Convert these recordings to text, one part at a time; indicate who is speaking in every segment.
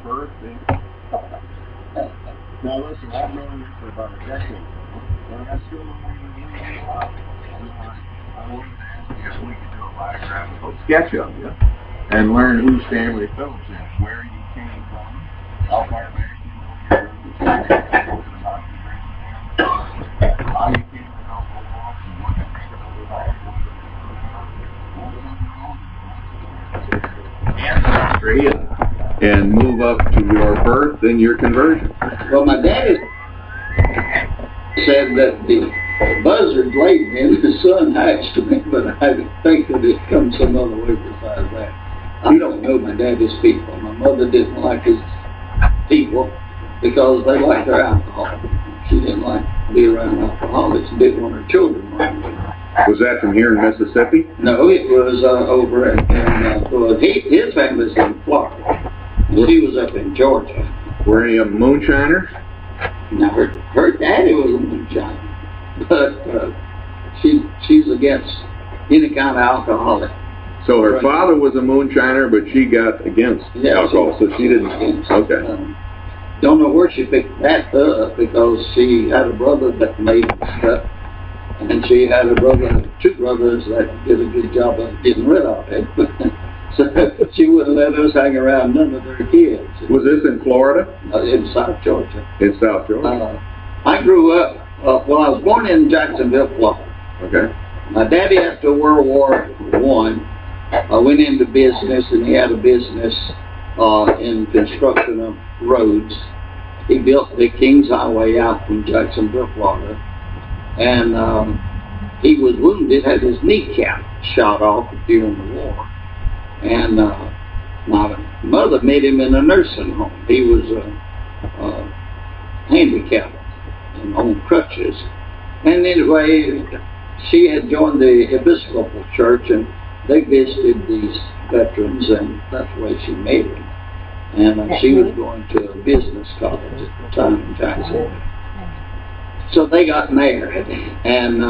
Speaker 1: birth. Now listen, I've known you for about a decade, but I still don't want to leave you out. I wanted to ask you if we could do a biographical sketch of you and learn who Stanley Phillips is, where you came from, how far back you know your roots, about your grandparents, how you came to know Omaha, and what you think about the ancestry and move up to your birth and your conversion.
Speaker 2: Well, my daddy said that the buzzard laid me and the sun hatched me, but I think that it comes some other way besides that. I don't know my daddy's people. My mother didn't like his people because they liked their alcohol. She didn't like to be around alcoholics and didn't want her children around them.
Speaker 1: Was that from here in Mississippi?
Speaker 2: No, it was over in his family's in Florida. She was up in Georgia.
Speaker 1: Were any of them moonshiners?
Speaker 2: Now, her daddy was a moonshiner, but she's against any kind of alcoholic.
Speaker 1: So her father was a moonshiner, but she got against alcohol, so she didn't. Okay.
Speaker 2: Don't know where she picked that up because she had a brother that made stuff, and she had two brothers that did a good job of getting rid of it. So she wouldn't let us hang around none of their kids.
Speaker 1: Was this in Florida?
Speaker 2: In South Georgia.
Speaker 1: In South Georgia.
Speaker 2: I grew up. Well, I was born in Jacksonville, Florida.
Speaker 1: Okay.
Speaker 2: My daddy, after World War I, went into business, and he had a business in construction of roads. He built the Kings Highway out from Jacksonville, Florida, and he was wounded, had his kneecap shot off during the war, and my mother made him in a nursing home. He was handicapped and on crutches, and anyway, she had joined the Episcopal Church, and they visited these veterans, and that's the way she made them. And she was going to a business college at the time in Jacksonville. So they got married, and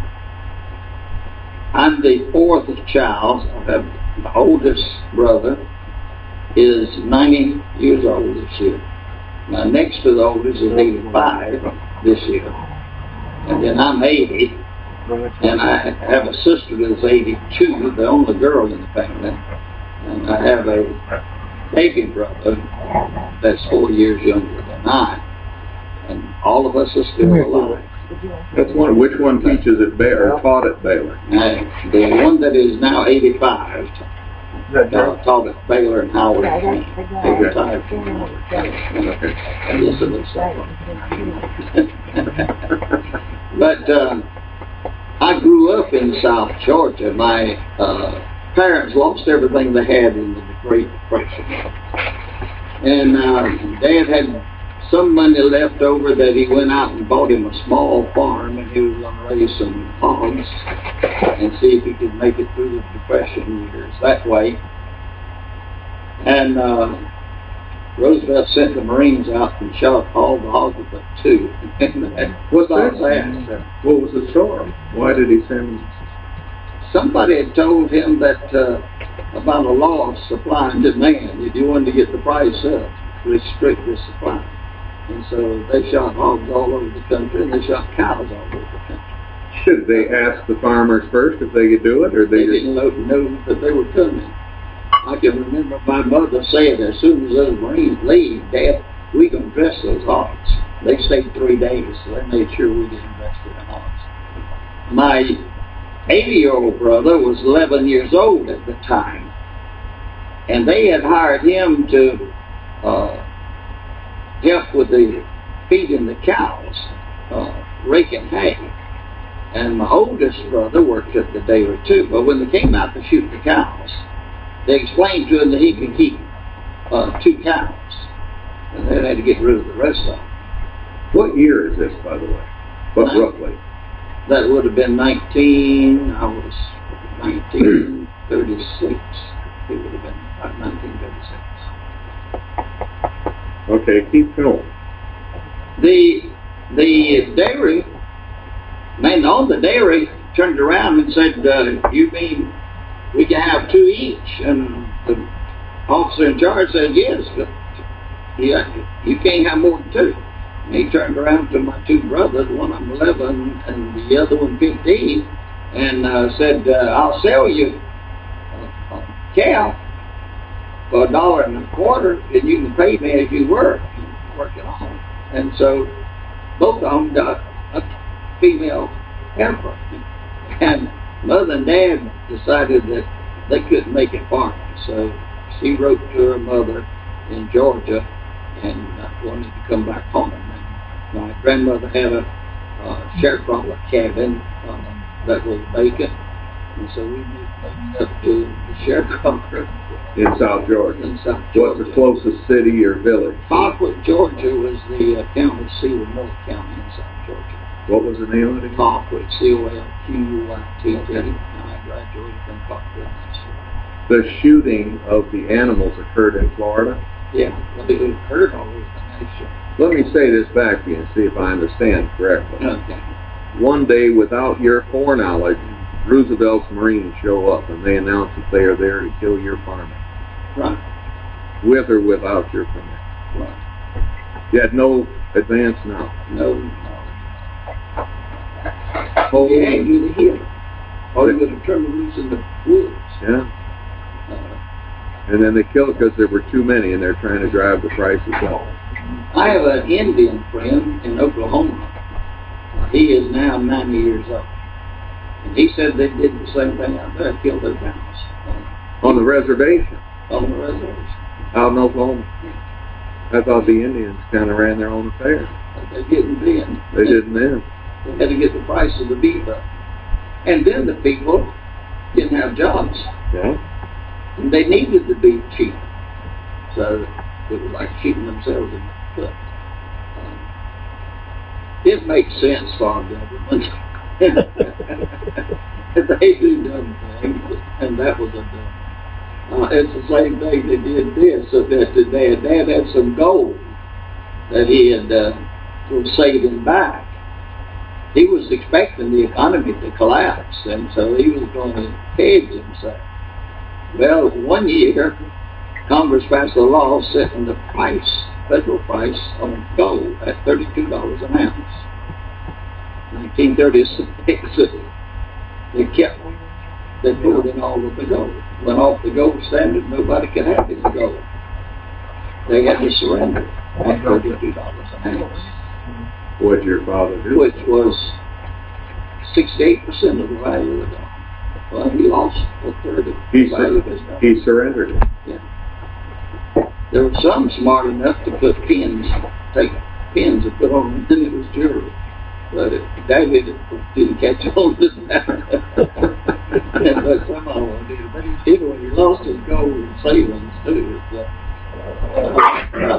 Speaker 2: I'm the fourth child. I have the oldest brother is 90 years old this year. My next to the oldest is 85 this year. And then I'm 80. And I have a sister that's 82, the only girl in the family. And I have a baby brother that's 4 years younger than I. And all of us are still alive.
Speaker 1: That's one. Which one teaches at Baylor, or taught at Baylor?
Speaker 2: The one that is now 85 taught at Baylor and Howard. Retired from Howard. But I grew up in South Georgia. My parents lost everything they had in the Great Depression. And Dad had some money left over that he went out and bought him a small farm, and he was going to raise some hogs and see if he could make it through the Depression years that way. And Roosevelt sent the Marines out and shot all the hogs but two.
Speaker 1: What was the story? Why did he send?
Speaker 2: Somebody had told him that about a law of supply and demand. If you wanted to get the price up, restrict the supply. And so they shot hogs all over the country, and they shot cows all over the country.
Speaker 1: Should they ask the farmers first if they could do it, or they
Speaker 2: didn't know that they were coming? I can remember my mother saying, as soon as those Marines leave, Dad, we can dress those hogs. They stayed 3 days, so they made sure we didn't dress the hogs. My 80-year-old brother was 11 years old at the time, and they had hired him to help with the feeding the cows, raking hay. And my oldest brother worked at the dairy too, but when they came out to shoot the cows, they explained to him that he could keep 2 cows, and then they had to get rid of the rest of them.
Speaker 1: What year is this, by the way? What roughly?
Speaker 2: That would have been 1936. It would have been 1936.
Speaker 1: Okay, keep going.
Speaker 2: The dairy man on the dairy turned around and said, "You mean we can have 2 each?" And the officer in charge said, "Yes, but you can't have more than two. And he turned around to my two brothers, one of them 11 and the other one 15, and said, I'll sell you a cow for $1.25, and you can pay me as you work it on. And so both of them got a female heifer. And Mother and Dad decided that they couldn't make it farming. So she wrote to her mother in Georgia and wanted to come back home. And my grandmother had a sharecropper cabin that was vacant. And so we moved up to the sharecropper.
Speaker 1: In South Georgia.
Speaker 2: In South Georgia.
Speaker 1: What's the closest city or village?
Speaker 2: Colquitt, Georgia was the county seat of North County in South Georgia.
Speaker 1: What was the name of it again?
Speaker 2: Colquitt, C-O-L-Q-U-I-T-T. I graduated from Colquitt.
Speaker 1: The shooting of the animals occurred in Florida?
Speaker 2: Yeah, well, it occurred all over the nation.
Speaker 1: Let me say this back to you and see if I understand correctly.
Speaker 2: Okay.
Speaker 1: One day, without your foreknowledge, Roosevelt's Marines show up and they announce that they are there to kill your farmer.
Speaker 2: Right.
Speaker 1: With or without your permit.
Speaker 2: Right.
Speaker 1: You had no advance knowledge.
Speaker 2: No. They had you to hear. Or you would have turned loose in the woods.
Speaker 1: Yeah. And then they killed it because there were too many and they're trying to drive the prices up.
Speaker 2: I have an Indian friend in Oklahoma. He is now 90 years old. And he said they did the same thing out there, killed their cows.
Speaker 1: On the reservation?
Speaker 2: On the reservation.
Speaker 1: Out in Oklahoma? I thought the Indians kind of ran their own affairs.
Speaker 2: But they didn't then.
Speaker 1: They didn't then.
Speaker 2: They had to get the price of the beef up. And then the people didn't have jobs.
Speaker 1: Yeah.
Speaker 2: And they needed the beef cheap. So it was like shooting themselves in the foot. It makes sense for our government. They do dumb things, and that was a dumb. It's the same thing they did this. So that Dad had some gold that he had was saving back. He was expecting the economy to collapse, and so he was going to hedge himself. Well, one year, Congress passed a law setting the price, federal price on gold at $32 an ounce. 1936, they pulled in all of the gold. Went off the gold standard, nobody could have any gold. They had to surrender at $32 an ounce.
Speaker 1: What did your father do?
Speaker 2: Which was 68% of the value of the gold. Well, he lost a third of the value of his gold.
Speaker 1: He surrendered it.
Speaker 2: Yeah. There were some smart enough to put pins, take pins and put on them, and it was jewelry. But David didn't catch on to that. But some of them did. But he lost his gold and savings too. Now,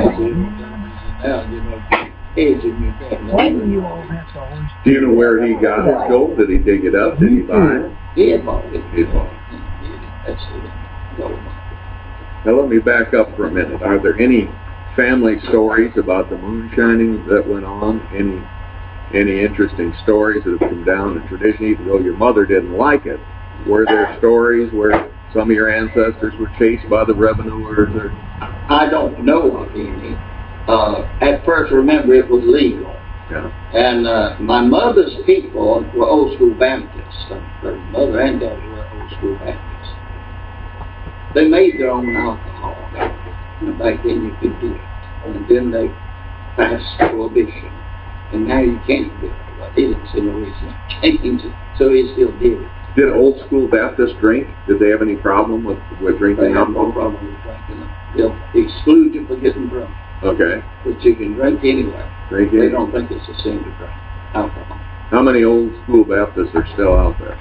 Speaker 2: hedging your bet.
Speaker 1: Do you know where he got his gold? Did he dig it up? Did he buy it?
Speaker 2: He had bought it.
Speaker 1: He bought it.
Speaker 2: That's the gold market.
Speaker 1: Now let me back up for a minute. Are there any family stories about the moonshining that went on? Any interesting stories that have come down in tradition, even though your mother didn't like it? Were there stories where some of your ancestors were chased by the revenuers? Or?
Speaker 2: I don't know of any. At first, remember, it was legal.
Speaker 1: Yeah.
Speaker 2: And my mother's people were old school Baptists. Her mother and daddy were old school Baptists. They made their own alcohol. And back then you could do it. And then they passed prohibition. And now you can't do it. But he didn't see no reason to change it. So he still did it.
Speaker 1: Did old school Baptists drink? Did they have any problem with drinking
Speaker 2: They have
Speaker 1: alcohol?
Speaker 2: no problem with drinking. They'll exclude you for getting drunk.
Speaker 1: Okay.
Speaker 2: But you can drink anyway.
Speaker 1: Drink
Speaker 2: They
Speaker 1: anyway.
Speaker 2: don't think it's a sin to drink alcohol.
Speaker 1: How many old school Baptists are still out there?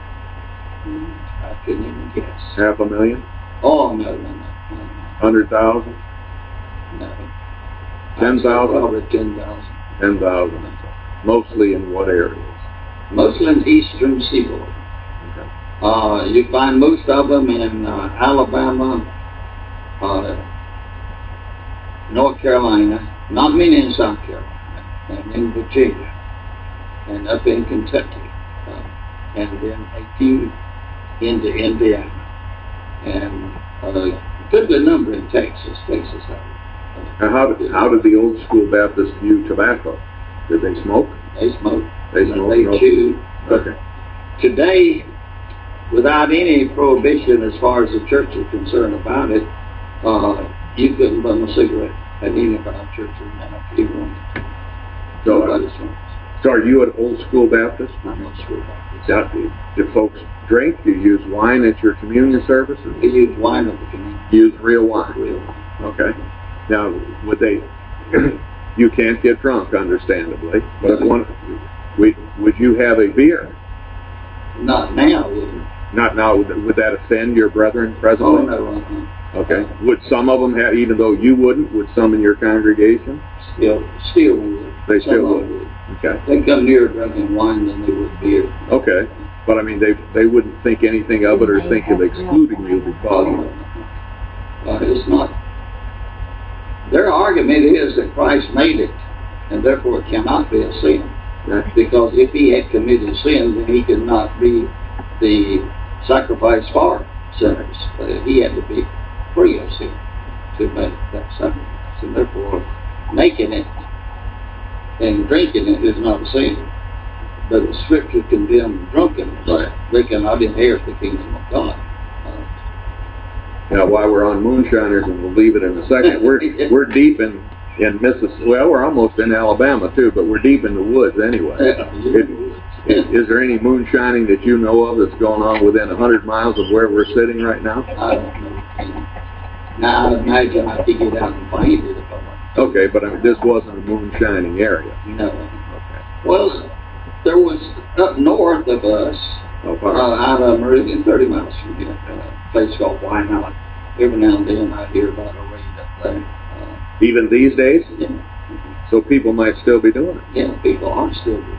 Speaker 2: I couldn't even guess.
Speaker 1: 500,000?
Speaker 2: Oh, no.
Speaker 1: 100,000?
Speaker 2: No.
Speaker 1: 10,000?
Speaker 2: Probably 10,000.
Speaker 1: 10,000. Mostly in what areas?
Speaker 2: Mostly in eastern seaboard.
Speaker 1: Okay.
Speaker 2: You find most of them in Alabama, North Carolina, not many in South Carolina, and in Virginia, and up in Kentucky, and then a few into Indiana, and a goodly number in Texas. Texas has
Speaker 1: Now, how did the old school Baptists view tobacco? Did they smoke?
Speaker 2: They smoked.
Speaker 1: They smoked.
Speaker 2: They chewed.
Speaker 1: Okay.
Speaker 2: Today, without any prohibition as far as the church is concerned about it, you couldn't bum a cigarette at any of our churches now if you wanted. Nobody smokes.
Speaker 1: So are you an old school Baptist?
Speaker 2: I'm old school Baptist.
Speaker 1: Do folks drink? Do you use wine at your communion services?
Speaker 2: We use wine at the communion.
Speaker 1: Use real wine?
Speaker 2: Real wine.
Speaker 1: Okay. Now, would they... You can't get drunk, understandably, but would you have a beer?
Speaker 2: Not now, wouldn't.
Speaker 1: Not now. Would that offend your brethren presently?
Speaker 2: Oh, no.
Speaker 1: Okay. Would some of them have, even though you wouldn't, would some in your congregation?
Speaker 2: Still would.
Speaker 1: They still would. Okay.
Speaker 2: They come nearer drinking wine than they would beer.
Speaker 1: Okay. But I mean, they wouldn't think anything of it or think of excluding you because of it.
Speaker 2: It's not. Their argument is that Christ made it, and therefore it cannot be a sin.
Speaker 1: Right.
Speaker 2: Because if he had committed sin, then he could not be the sacrifice for sinners. He had to be free of sin to make that sacrifice. And therefore, making it and drinking it is not a sin. But the Scripture condemns drunkenness.
Speaker 1: Right.
Speaker 2: They cannot inherit the kingdom of God.
Speaker 1: Now, while we're on moonshiners, and we'll leave it in a second, we're deep in Mississippi. Well, we're almost in Alabama too, but we're deep in the woods anyway. Is there any moonshining that you know of that's going on within 100 miles of where we're sitting right now?
Speaker 2: I don't know. Now, I imagine I could get out and find it if I wanted.
Speaker 1: Okay, but I mean, this wasn't a moonshining area.
Speaker 2: No.
Speaker 1: Okay.
Speaker 2: Well, there was up north of us, out of Meridian, 30 miles from here, a place called Wynot. Every now and then I hear about a raid up there.
Speaker 1: Even these days?
Speaker 2: Yeah.
Speaker 1: So people might still be doing it.
Speaker 2: Yeah, people are still doing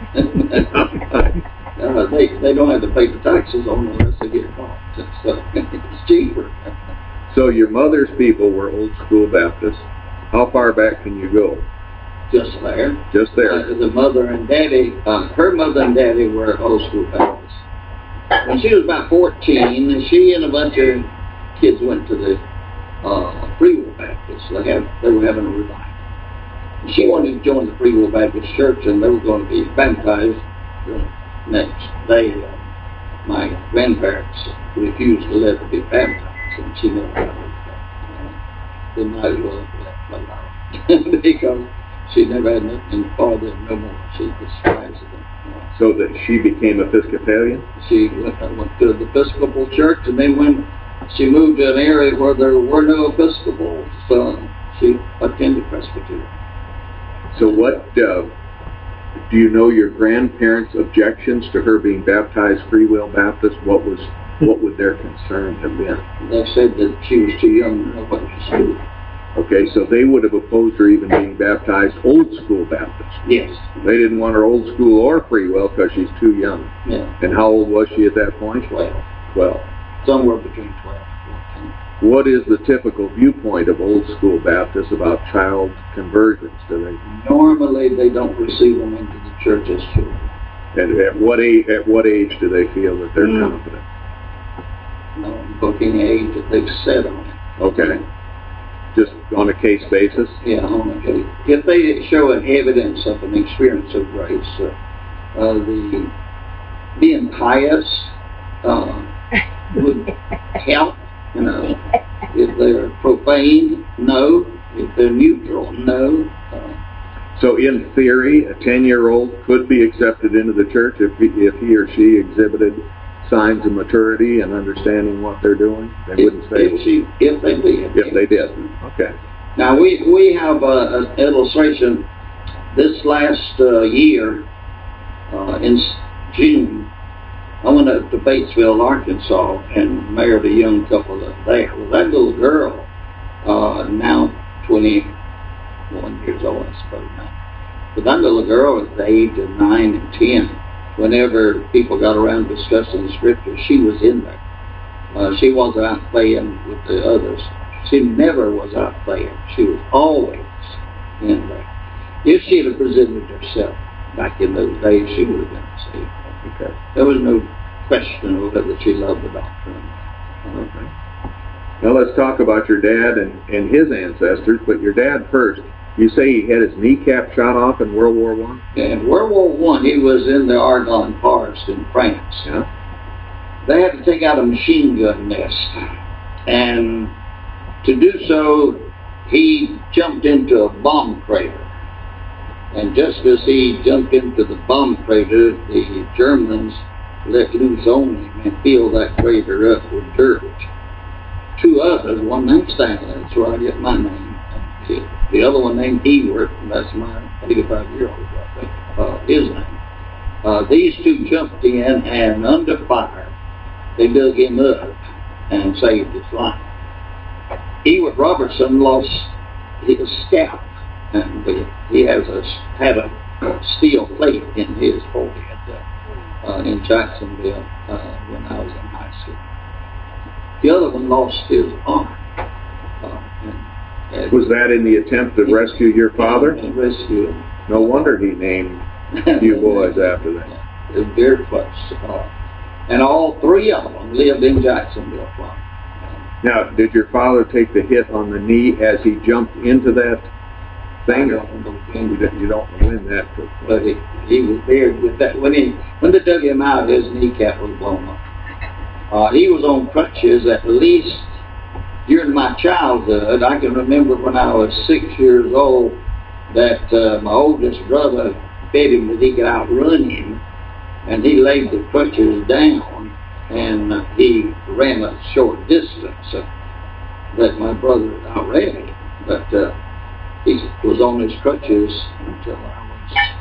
Speaker 2: it. They don't have to pay the taxes on it unless they get caught. So it's cheaper.
Speaker 1: So your mother's people were old school Baptists. How far back can you go?
Speaker 2: Just there.
Speaker 1: Just there.
Speaker 2: The mother and daddy, her mother and daddy were old school Baptists. When she was about 14, she and a bunch of kids went to the Free Will Baptists. They were having a revival. She wanted to join the Free Will Baptist Church, and they were going to be baptized the next day. My grandparents refused to let her be baptized, and she never got her. They might as well have left her alone because she never had nothing farther no more. She despised them.
Speaker 1: So that she became Episcopalian?
Speaker 2: She went to the Episcopal Church, and then when she moved to an area where there were no Episcopals, she attended Presbyterian.
Speaker 1: So what, do you know your grandparents' objections to her being baptized Free Will Baptist? What would their concern have been?
Speaker 2: They said that she was too young to know what she should do.
Speaker 1: Okay, so they would have opposed her even being baptized Old School Baptist.
Speaker 2: Yes.
Speaker 1: They didn't want her Old School or Free Will because she's too young.
Speaker 2: Yeah.
Speaker 1: And how old was she at that point?
Speaker 2: 12.
Speaker 1: 12.
Speaker 2: Somewhere between 12 and 14.
Speaker 1: What is the typical viewpoint of Old School Baptists about child conversions?
Speaker 2: Normally, they don't receive them into the church as children.
Speaker 1: And at what age do they feel that they're confident?
Speaker 2: No, booking age that they've set on it.
Speaker 1: Okay. Just on a case basis?
Speaker 2: Yeah, on a case. If they show an evidence of an experience of grace, the being pious would help. You know, if they're profane, no. If they're neutral, no.
Speaker 1: So in theory, a 10-year-old could be accepted into the church if he or she exhibited signs of maturity and understanding what they're doing? They wouldn't say...
Speaker 2: If they did.
Speaker 1: If they did. Okay.
Speaker 2: Now, we have an illustration. This last year, in June, I went up to Batesville, Arkansas, and married a young couple there. Well, that little girl, now 21 years old, I suppose now. But that little girl at the age of 9 and 10, whenever people got around discussing the Scripture, she was in there. She wasn't out playing with the others. She never was out playing. She was always in there. If she had presented herself back in those days, she would have been saved. Okay. There was no question of whether she loved the doctrine.
Speaker 1: Okay. Now let's talk about your dad and his ancestors, but your dad first. You say he had his kneecap shot off in World War I?
Speaker 2: In World War I, he was in the Argonne Forest in France.
Speaker 1: Yeah.
Speaker 2: They had to take out a machine gun nest, and to do so, he jumped into a bomb crater. And just as he jumped into the bomb crater, the Germans let loose on him and filled that crater up with dirt. Two others, one named Stanley, that's where I get my name. The other one named Ewart, and that's my 85-year-old, I think, his name. These two jumped in, and under fire, they dug him up and saved his life. Ewart Robertson lost his scalp, and he had a steel plate in his forehead in Jacksonville when I was in high school. The other one lost his arm.
Speaker 1: Was that in the attempt to rescue your father?
Speaker 2: Rescue him.
Speaker 1: No wonder he named you boys after that.
Speaker 2: It was very close. And all three of them lived in Jacksonville.
Speaker 1: Now, did your father take the hit on the knee as he jumped into that thing?
Speaker 2: I don't know when.
Speaker 1: You don't know when that took place.
Speaker 2: But he was there with that. When they dug him out, his kneecap was blown up. He was on crutches at least during my childhood. I can remember when I was 6 years old that my oldest brother fed him that he could outrun him, and he laid the crutches down, and he ran a short distance that my brother outran him. But he was on his crutches until I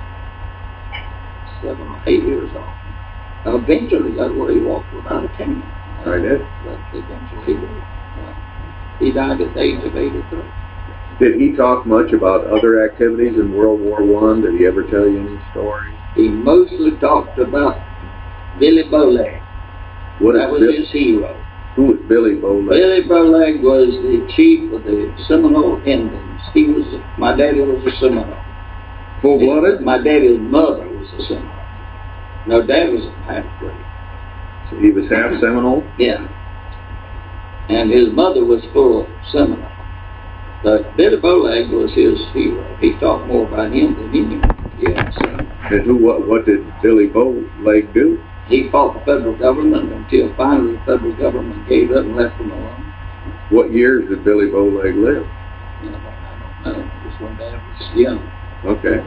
Speaker 2: was 7 or 8 years old. Eventually, that's where he walked without a cane.
Speaker 1: I did.
Speaker 2: But eventually, he died at the age of 83.
Speaker 1: Did he talk much about other activities in World War I? Did he ever tell you any stories?
Speaker 2: He mostly talked about Billy Bowleg. That was his hero.
Speaker 1: Who was Billy Bowleg?
Speaker 2: Billy Bowleg was the chief of the Seminole Indians. My daddy was a Seminole.
Speaker 1: Full-blooded?
Speaker 2: My daddy's mother was a Seminole. No, Dad was a half-breed.
Speaker 1: So he was half Seminole?
Speaker 2: Yeah. And his mother was full Seminole. But Billy Bowleg was his hero. He talked more about him than anyone. Yes.
Speaker 1: And what did Billy Bowleg do?
Speaker 2: He fought the federal government until finally the federal government gave up and left him alone.
Speaker 1: What years did Billy Bowleg live?
Speaker 2: I don't know. Just when Dad was young.
Speaker 1: Okay.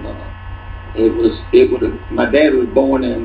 Speaker 2: My dad was born in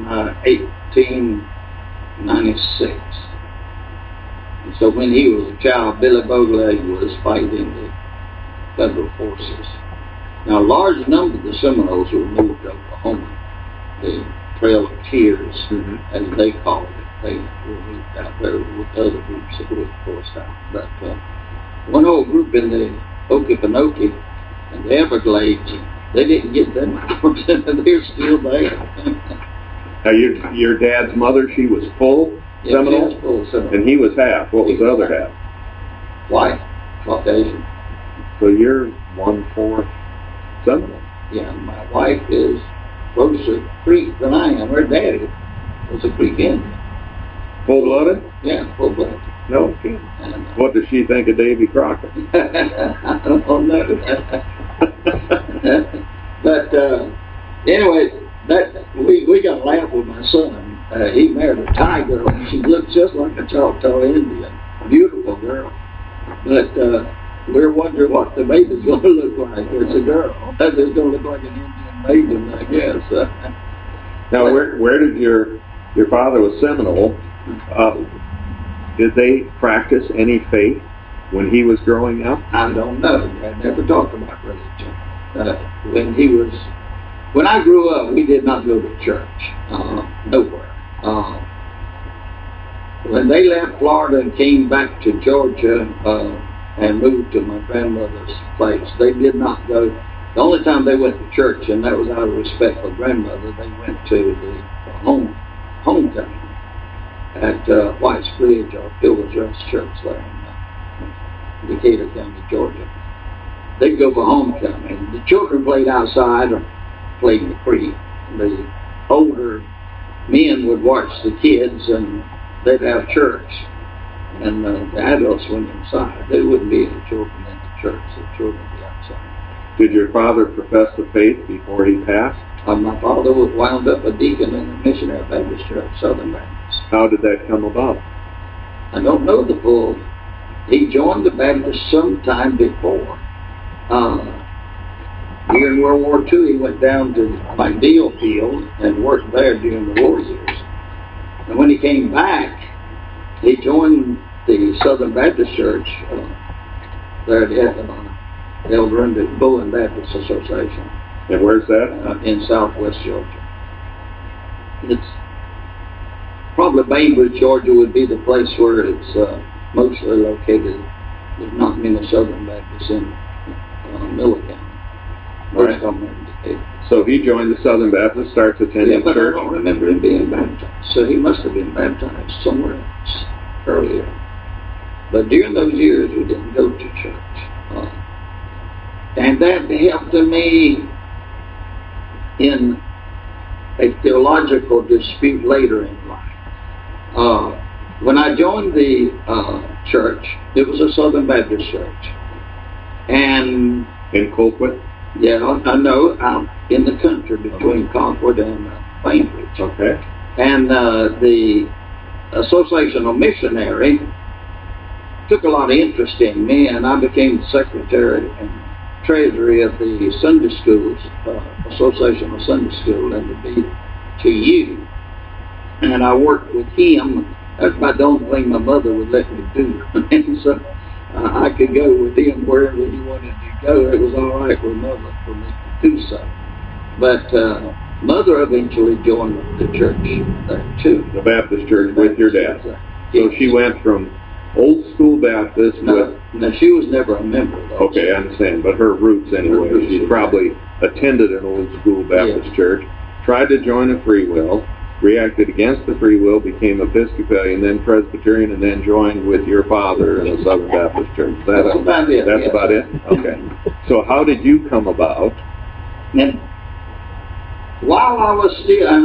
Speaker 2: 1896. And so when he was a child, Billy Bowleg was fighting the federal forces. Now, a large number of the Seminoles were moved to Oklahoma. The Trail of Tears, as they called it. They were moved out there with other groups that were forced out. But one whole group in the Okefenokee and the Everglades, they didn't get them out. They're still there.
Speaker 1: Now, your dad's mother, she was full Seminole?
Speaker 2: Yeah, full Seminole.
Speaker 1: And he was half. What was the other half?
Speaker 2: White, Caucasian.
Speaker 1: So you're 1/4 Seminole.
Speaker 2: Yeah, my wife is closer Creek than I am. Her daddy was a Creek Indian.
Speaker 1: Full-blooded?
Speaker 2: Yeah, full-blooded.
Speaker 1: No kidding. What does she think of Davy Crockett?
Speaker 2: I don't know. But anyway, we got to laugh with my son. He married a Thai girl, and she looked just like a Choctaw Indian. Beautiful girl. But we're wondering what the baby's going to look like. It's a girl. It's going to look like an Indian maiden, I guess.
Speaker 1: Now, where did your father was Seminole? Did they practice any faith when he was growing up?
Speaker 2: I don't know. I never talked about religion. When I grew up, we did not go to church. Nowhere. When they left Florida and came back to Georgia and moved to my grandmother's place, they did not go. The only time they went to church, and that was out of respect for grandmother, they went to the homecoming at White's Bridge or Pilgrim's Rest Church there in Decatur County, Georgia. They'd go for homecoming. The children played outside or played in the creek. The older men would watch the kids, and they'd have church. and the adults went inside. There wouldn't be any children in the church. The children would be outside.
Speaker 3: Did your father profess the faith before he passed?
Speaker 2: My father was wound up a deacon in the Missionary Baptist Church, Southern Baptist.
Speaker 3: How did that come about?
Speaker 2: I don't know the full. He joined the Baptist sometime before. During World War II, he went down to MacDill Field and worked there during the war years. And when he came back, he joined the Southern Baptist Church there at Elder and Bullen Baptist Association.
Speaker 3: And where's that?
Speaker 2: In southwest Georgia. It's probably Bainbridge, Georgia would be the place where it's mostly located. There's not many Southern Baptists in Miller County.
Speaker 3: Right. So he joined the Southern Baptist, starts attending
Speaker 2: but
Speaker 3: church.
Speaker 2: I don't remember him being baptized. So he must have been baptized somewhere else earlier. But during those years, we didn't go to church. And that helped me in a theological dispute later in life. When I joined the church, it was a Southern Baptist church. And
Speaker 3: in Colquitt?
Speaker 2: Yeah, I know, out in the country between Concord and Bainbridge.
Speaker 3: Okay.
Speaker 2: And the Association of Missionary took a lot of interest in me, and I became the secretary and treasury of the Sunday Schools, Association of Sunday School, and the BTU. And I worked with him. That's about the only thing my mother would let me do. And so I could go with him wherever he wanted to go. It was all right with Mother for me to do so. But Mother eventually joined the church there too.
Speaker 3: The Baptist church with your dad. So she went from old school Baptist
Speaker 2: No, she was never a member of those.
Speaker 3: Okay, I understand. But her roots anyway. She probably attended an old school Baptist church, tried to join a free will, reacted against the free will, became Episcopalian, then Presbyterian, and then joined with your father in the Southern Baptist Church.
Speaker 2: That's about it.
Speaker 3: That's about it? Okay. So how did you come about?
Speaker 2: And while I was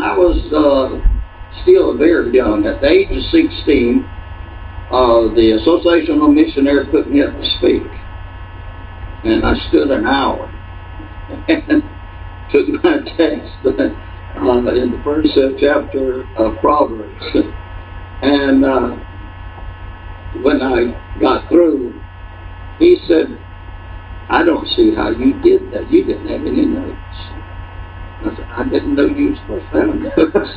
Speaker 2: still very young, at the age of 16, the Association of Missionary put me up to speak. And I stood an hour and took my text in the first chapter of Proverbs. And when I got through, he said, I don't see how you did that. You didn't have any notes. I said, I didn't know you were supposed to have notes.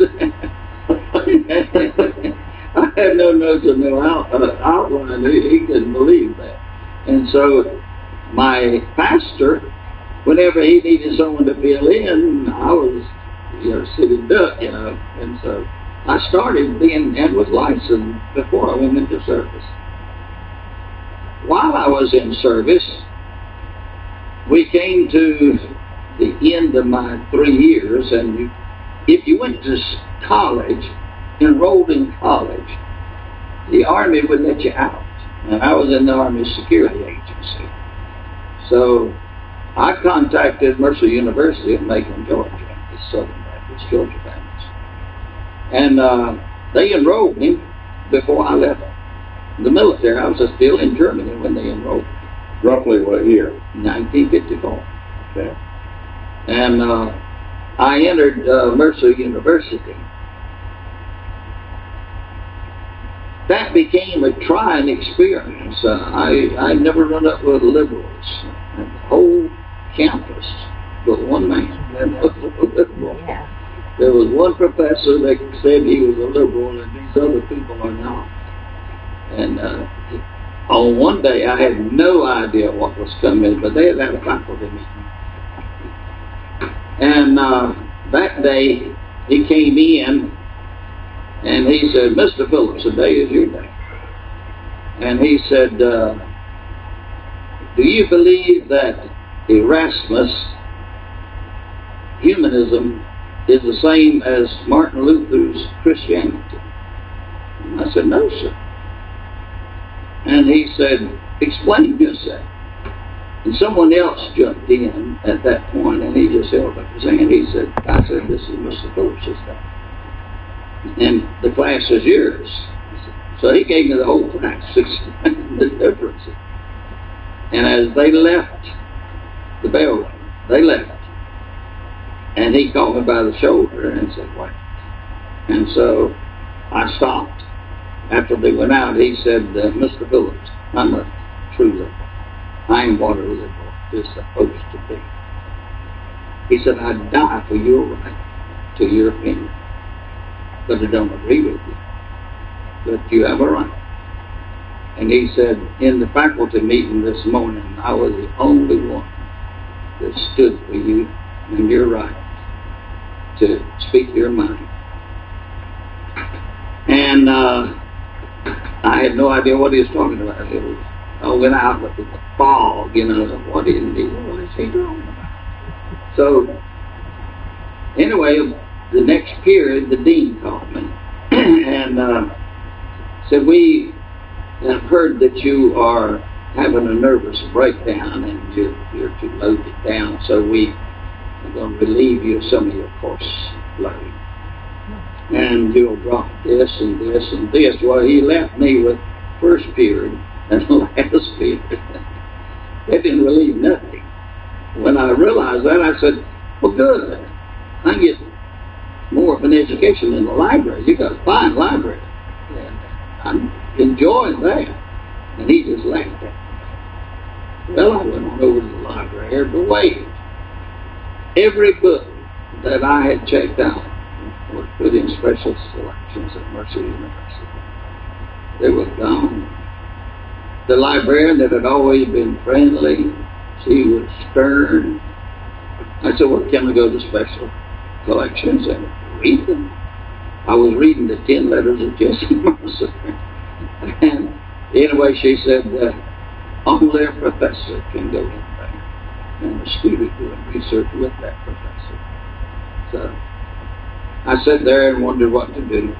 Speaker 2: I had no notes and no outline. He couldn't believe that. And so my pastor, whenever he needed someone to fill in, I was sitting duck, and so I started being and was licensed before I went into service. While I was in service, we came to the end of my 3 years, and if you went to college, enrolled in college, the Army would let you out, and I was in the Army Security Agency. So I contacted Mercer University in Macon, Georgia, the Southern Baptist, Georgia Baptist. And they enrolled me before I left the military. I was still in Germany when they enrolled me.
Speaker 3: Roughly what year?
Speaker 2: 1954.
Speaker 3: Okay.
Speaker 2: And I entered Mercer University. That became a trying experience. I never run up with liberals. And the whole campus but one man was a liberal.
Speaker 4: Yeah.
Speaker 2: There was one professor that said he was a liberal, and these other people are not. And on one day, I had no idea what was coming, but they had a faculty meeting. And that day, he came in, and he said, Mr. Phillips, today is your day. And he said, do you believe that Erasmus, humanism, is the same as Martin Luther's Christianity? And I said, no, sir. And he said, explain yourself. And someone else jumped in at that point, and he just held up his hand. I said, this is Mr. Phillips' day. And the class is yours. I said, So he gave me the whole facts, explaining the differences. And as they left, the bell rang. They left. And he caught me by the shoulder and said, wait. And so I stopped. After they went out, he said, Mr. Phillips, I'm a true liberal. I am what a liberal is supposed to be. He said, I'd die for your right to your opinion. But I don't agree with you. But you have a right. And he said, in the faculty meeting this morning, I was the only one that stood for you and your right to speak your mind. And I had no idea what he was talking about. It was, I went out with the fog, you know, what is he talking about? So, anyway, the next period, the dean called me and said, we have heard that you are having a nervous breakdown and you're too loaded down, so we are going to relieve you of some of your course load. And you'll drop this and this and this. Well, he left me with first period and last period. It didn't relieve nothing. When I realized that, I said, well, good. I get more of an education in the library. You got a fine library. And I'm enjoying that. And he just laughed at me. Well, I went on over to the library, but wait. Every book that I had checked out was put in special selections at Mercer University. They were gone. The librarian that had always been friendly, she was stern. I said, well, can we go to special collections and read them? I was reading the 10 letters of Jesse Mercer. And anyway, she said, only a professor can go in there. And a student doing research with that professor. So I sat there and wondered what to do.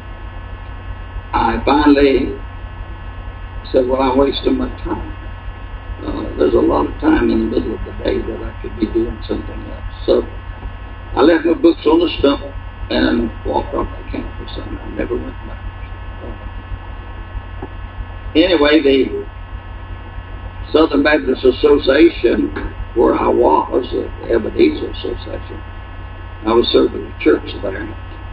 Speaker 2: I finally said, well, I'm wasting my time. There's a lot of time in the middle of the day that I could be doing something else. So I left my books on the stump and walked off the campus, and I never went back. Anyway, the Southern Baptist Association, where I was, the Ebenezer Association, I was serving the church there.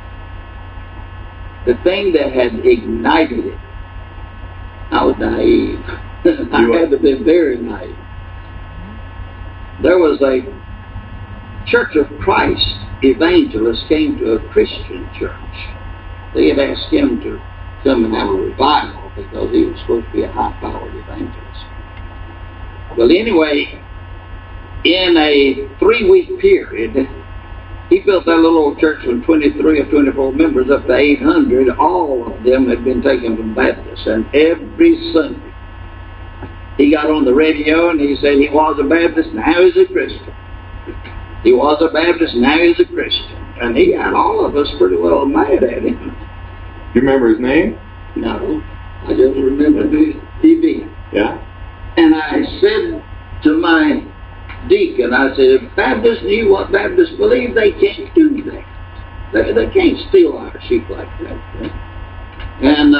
Speaker 2: The thing that had ignited it, I was naive. I had to be very naive. There was a Church of Christ evangelist came to a Christian church. They had asked him to come and have a revival because he was supposed to be a high-powered evangelist. Well, anyway, in a 3-week period, he built that little old church from 23 or 24 members up to 800. All of them had been taken from Baptists, and every Sunday he got on the radio and he said he was a Baptist, now he's a Christian. He was a Baptist, now he's a Christian. And he got all of us pretty well mad at him.
Speaker 3: Do you remember his name?
Speaker 2: No, I just remember the TV.
Speaker 3: Yeah?
Speaker 2: And I said to my deacon, I said, if Baptists knew what Baptists believe, they can't do that. They can't steal our sheep like that. And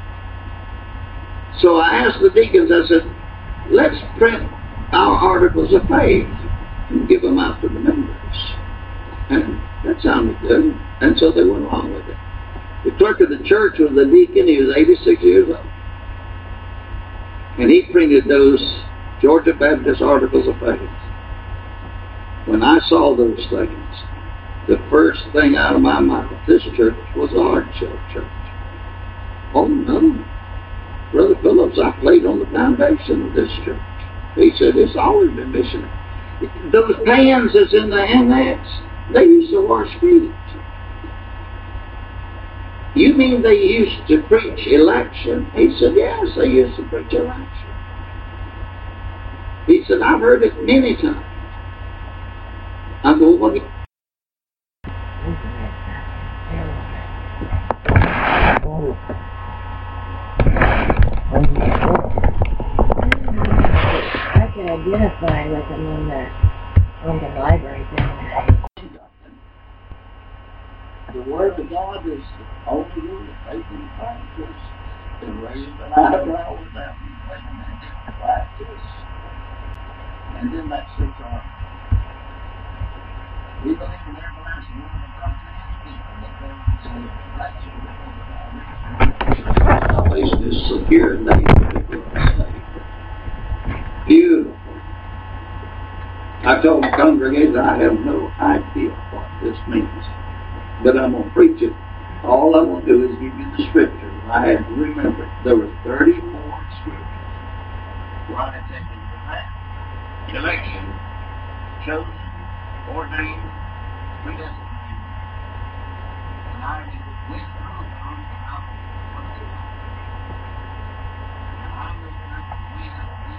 Speaker 2: so I asked the deacons, I said, let's print our articles of faith and give them out to the members. And that sounded good. And so they went along with it. The clerk of the church was the deacon. He was 86 years old. And he printed those Georgia Baptist articles of faith. When I saw those things, the first thing out of my mouth, this church was a hard shell church. Oh no. Brother Phillips, I played on the foundation of this church. He said, it's always been missionary. Those pans that's in the annex, they used to wash feet. You mean they used to preach election? He said, yes, they used to preach election. He said, I've heard it many times. I go, what do you...
Speaker 4: I can identify with them on the library thing.
Speaker 2: The Word of God is the only word that they can find us. and raised an eyebrow with that practice. And then that sits on. We believe in everlasting one of the salvation is secure in name. I told the congregation I have no idea what this means, but I'm going to preach it. All I'm going to do is give you the scriptures. I had to remember there were 34 scriptures. Where I had taken that election, chosen, ordained, predestinated, and I went through those without what they were. And I looked up and we have to be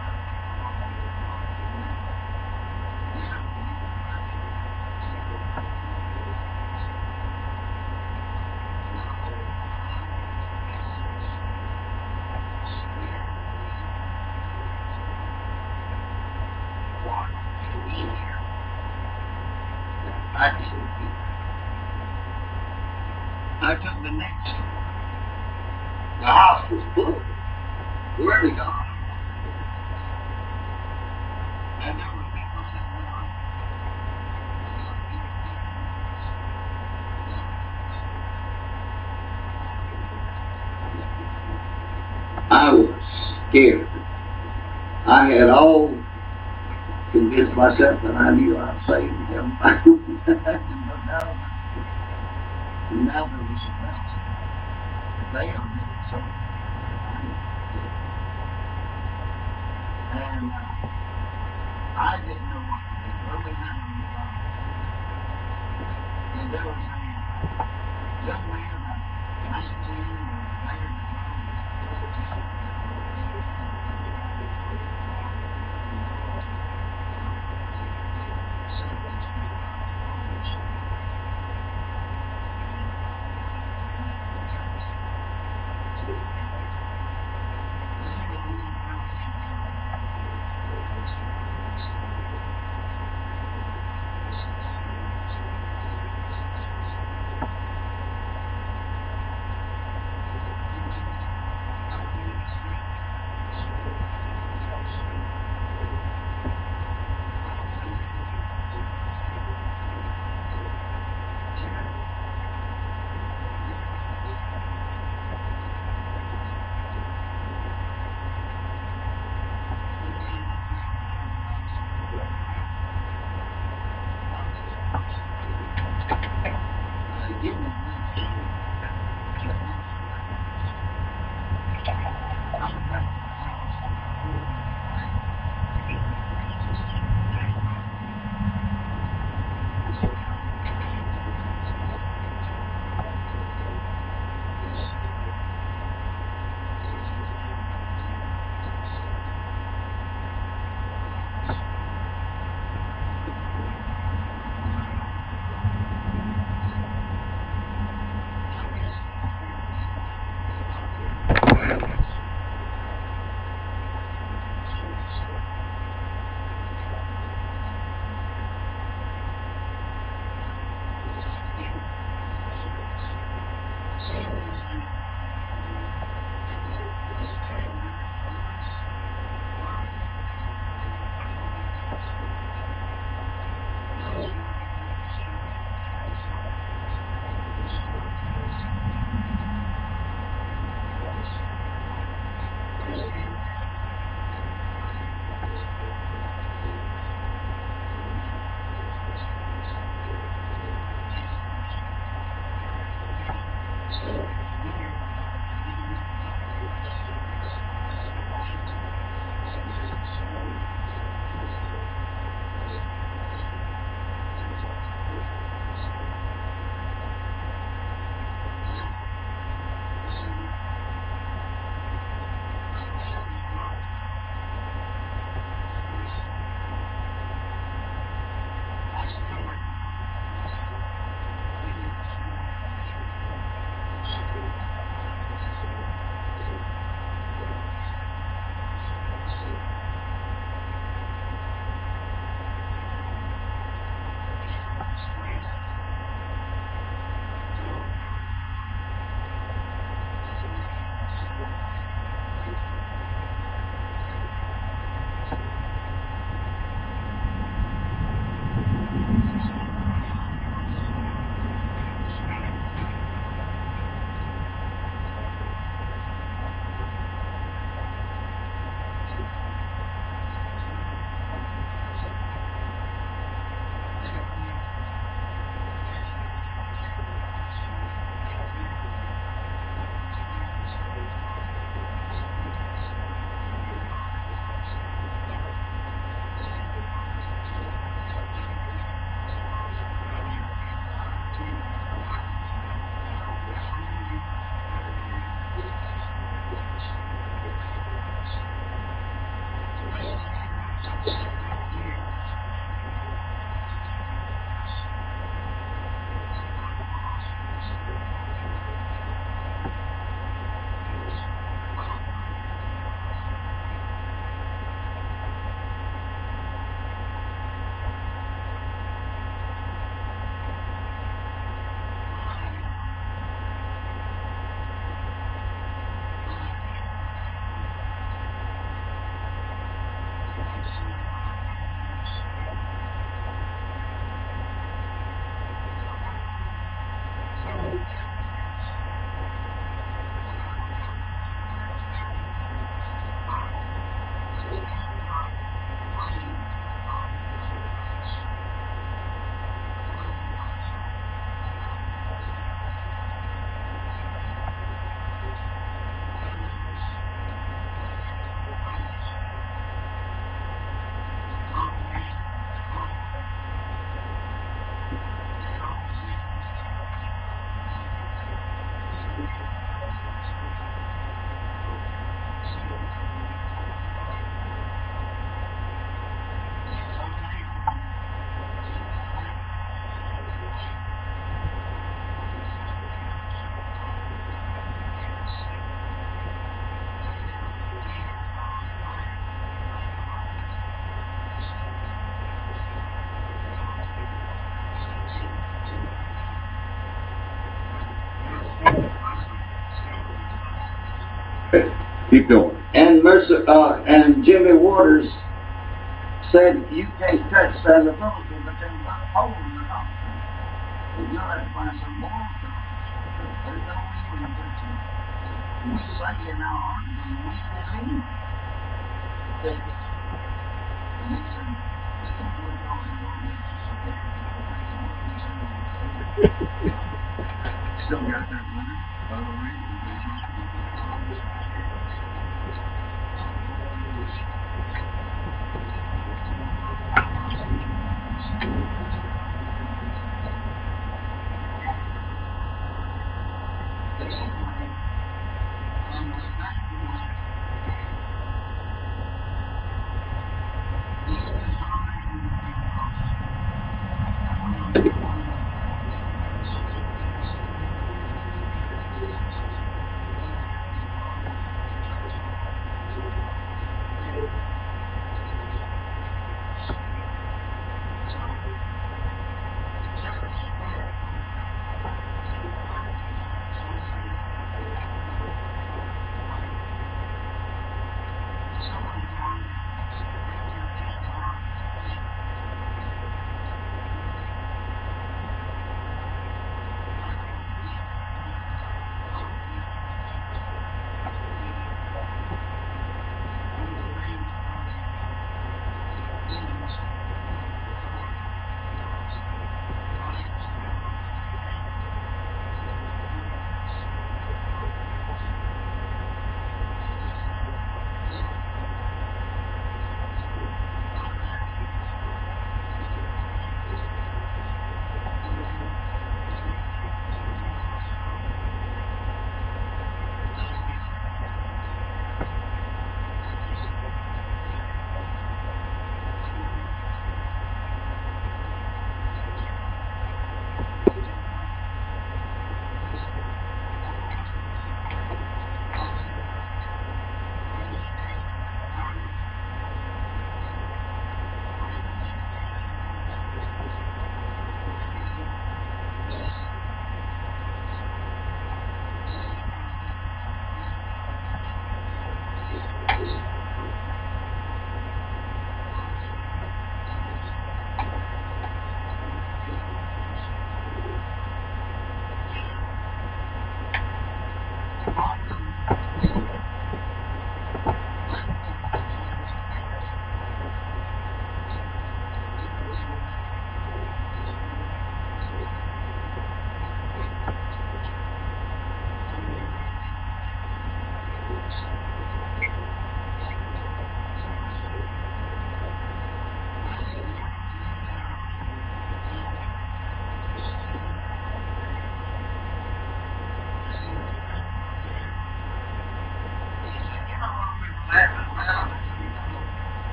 Speaker 2: I took the next one. The house was full. Where we gone? And there were people sitting around. I was scared. I had all convinced myself that I knew I was saved and heaven bound. And now there was some else. They are really so. And I didn't know what to do. Early on in the Bible. And there was a young man about 19 or later than 12.
Speaker 3: Keep going.
Speaker 2: And and Jimmy Waters said, you can't touch Santa Monica, but then got holes in the top. You'll have to find some more stuff. There's no reason to touch them. We say in our heart, we believe. And he said, still got that letter, by the way.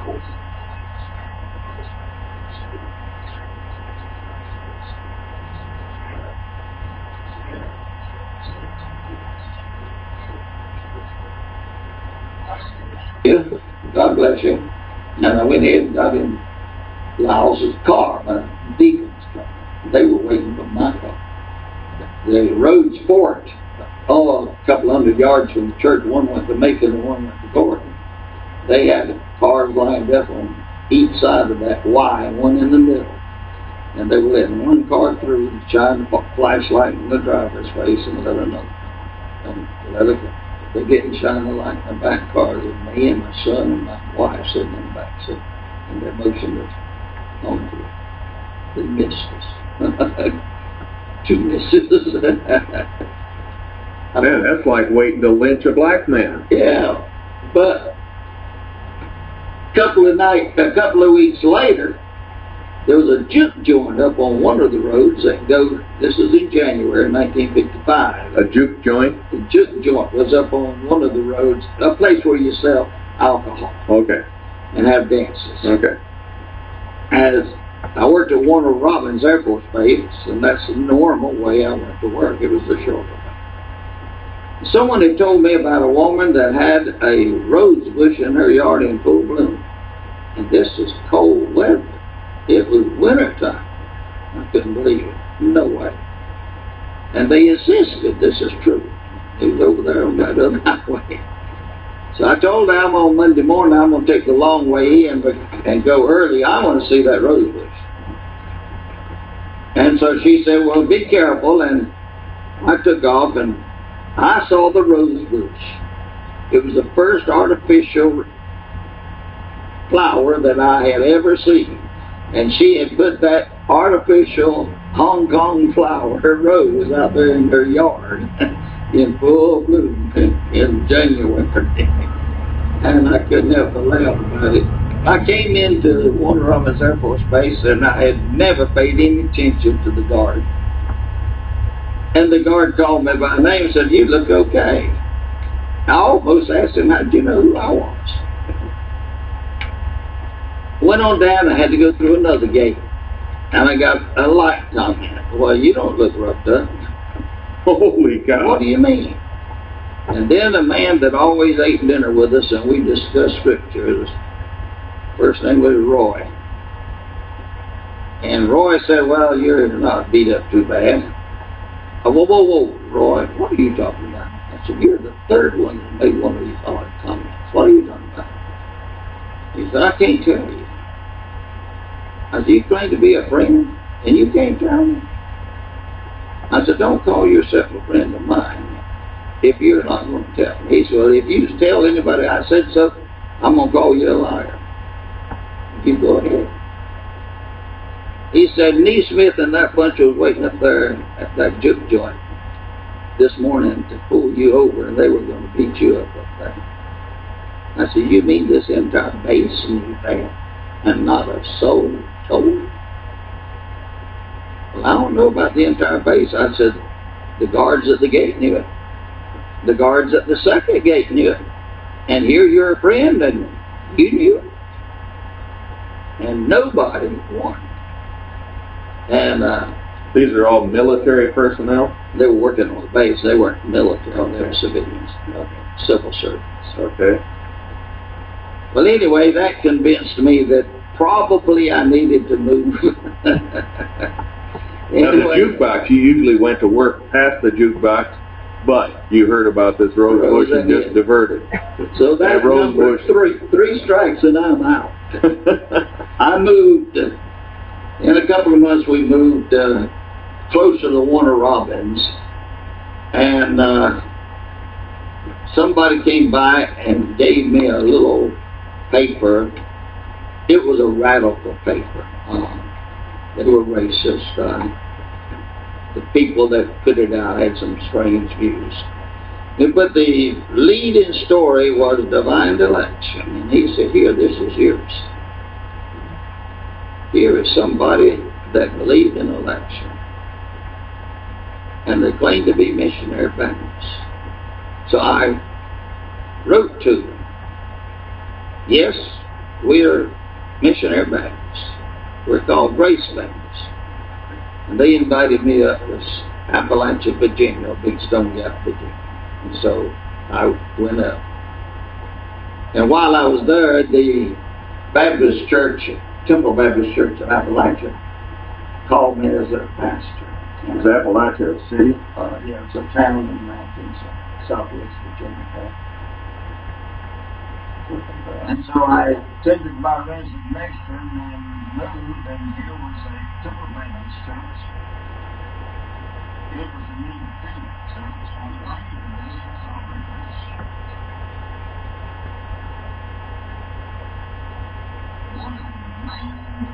Speaker 2: Yeah, God bless you. And I went ahead and got in Lyle's car, Deacon's car. They were waiting for my car. The roads forked, a couple hundred yards from the church. One went to Macon and one went to Gordon. They had cars lined up on each side of that Y and one in the middle. And they were letting one car through and shining a flashlight in the driver's face and let another come. And let it go. They're getting shining the light in the back car. There's me and my son and my wife sitting in the back seat. And they're motionless on to it. They missed us. 2 misses.
Speaker 3: Man, that's like waiting to lynch a black man.
Speaker 2: Yeah, but a couple of weeks later, there was a juke joint up on one of the roads that goes. This was in January 1955.
Speaker 3: A juke joint?
Speaker 2: The juke joint was up on one of the roads, a place where you sell alcohol.
Speaker 3: Okay.
Speaker 2: And have dances.
Speaker 3: Okay.
Speaker 2: As I worked at Warner Robins Air Force Base, and that's the normal way I went to work. It was the short way. Someone had told me about a woman that had a rose bush in her yard in full bloom. And this is cold weather. It was winter time. I couldn't believe it. No way. And they insisted this is true. It was over there on that other highway. So I told her on Monday morning I'm going to take the long way in and go early. I want to see that rose bush. And so she said, well, be careful. And I took off and I saw the rose bush. It was the first artificial flower that I had ever seen. And she had put that artificial Hong Kong flower, her rose, out there in her yard in full bloom in January. And I couldn't help but laugh about it. I came into Warner Robins Air Force Base and I had never paid any attention to the guard. And the guard called me by name and said, you look okay. I almost asked him, how did you know who I was? Went on down, I had to go through another gate. And I got a light comment. Well, you don't look roughed up.
Speaker 3: Holy cow.
Speaker 2: What do you mean? And then a man that always ate dinner with us and we discussed scriptures, first name was Roy. And Roy said, well, you're not beat up too bad. Whoa, Roy, what are you talking about? I said, you're the third one that made one of these odd comments. What are you talking about? He said, I can't tell you. I said, you claim to be a friend, and you can't tell me? I said, don't call yourself a friend of mine if you're not going to tell me. He said, well, if you tell anybody I said so, I'm going to call you a liar. You go ahead. He said, Neesmith and that bunch was waiting up there at that juke joint this morning to pull you over, and they were going to beat you up there. I said, you mean this entire base knew that, and not a soul told? Well, I don't know about the entire base. I said, the guards at the gate knew it. The guards at the second gate knew it. And here you're a friend, and you knew it. And nobody warned. And
Speaker 3: these are all military personnel?
Speaker 2: They were working on the base. They weren't military. Okay. They were civilians. Civil servants.
Speaker 3: Okay.
Speaker 2: Well, anyway, that convinced me that probably I needed to move.
Speaker 3: Now, the jukebox, you usually went to work past the jukebox, but you heard about this rose bush and just diverted.
Speaker 2: So that's number three strikes and I'm out. I moved, in a couple of months we moved closer to Warner Robins, and somebody came by and gave me a little paper. It was a radical paper. They were racist. The people that put it out had some strange views. But the leading story was divine election. And he said, here, this is yours. Here is somebody that believed in election. And they claimed to be missionary Baptists. So I wrote to them. Yes, we're missionary Baptists. We're called Grace Baptists. And they invited me up to Appalachia, Virginia, or Big Stone Gap, Virginia. And so I went up. And while I was there, the Baptist Church, Temple Baptist Church of Appalachia, called me as their pastor.
Speaker 1: Is Appalachia a city?
Speaker 2: Yeah, it's a town in the mountains, southwest Virginia. And so I tendered my resignation and moved, and here was a Temple Baptist church. It was a new thing, so it was on the right of me, it's already this. One of the main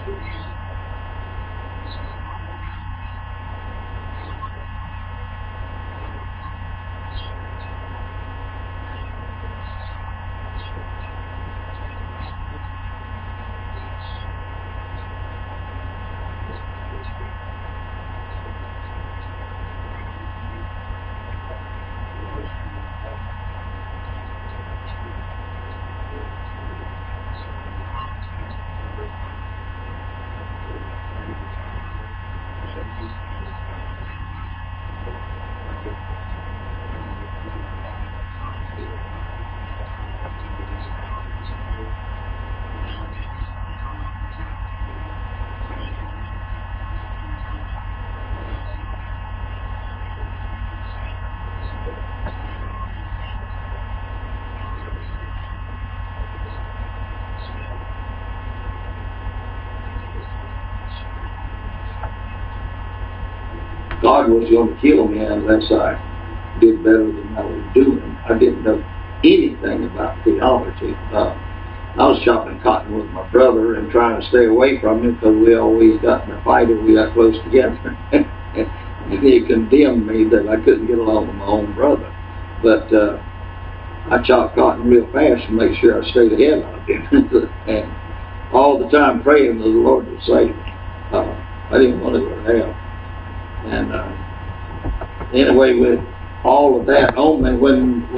Speaker 2: God was going to kill me unless I did better than I was doing. I didn't know anything about theology. I was chopping cotton with my brother and trying to stay away from him because we always got in a fight if we got close together. And he condemned me that I couldn't get along with my own brother. But I chopped cotton real fast to make sure I stayed ahead of him. And all the time praying that the Lord would save me. I didn't want to go to hell. And anyway, with all of that on me, when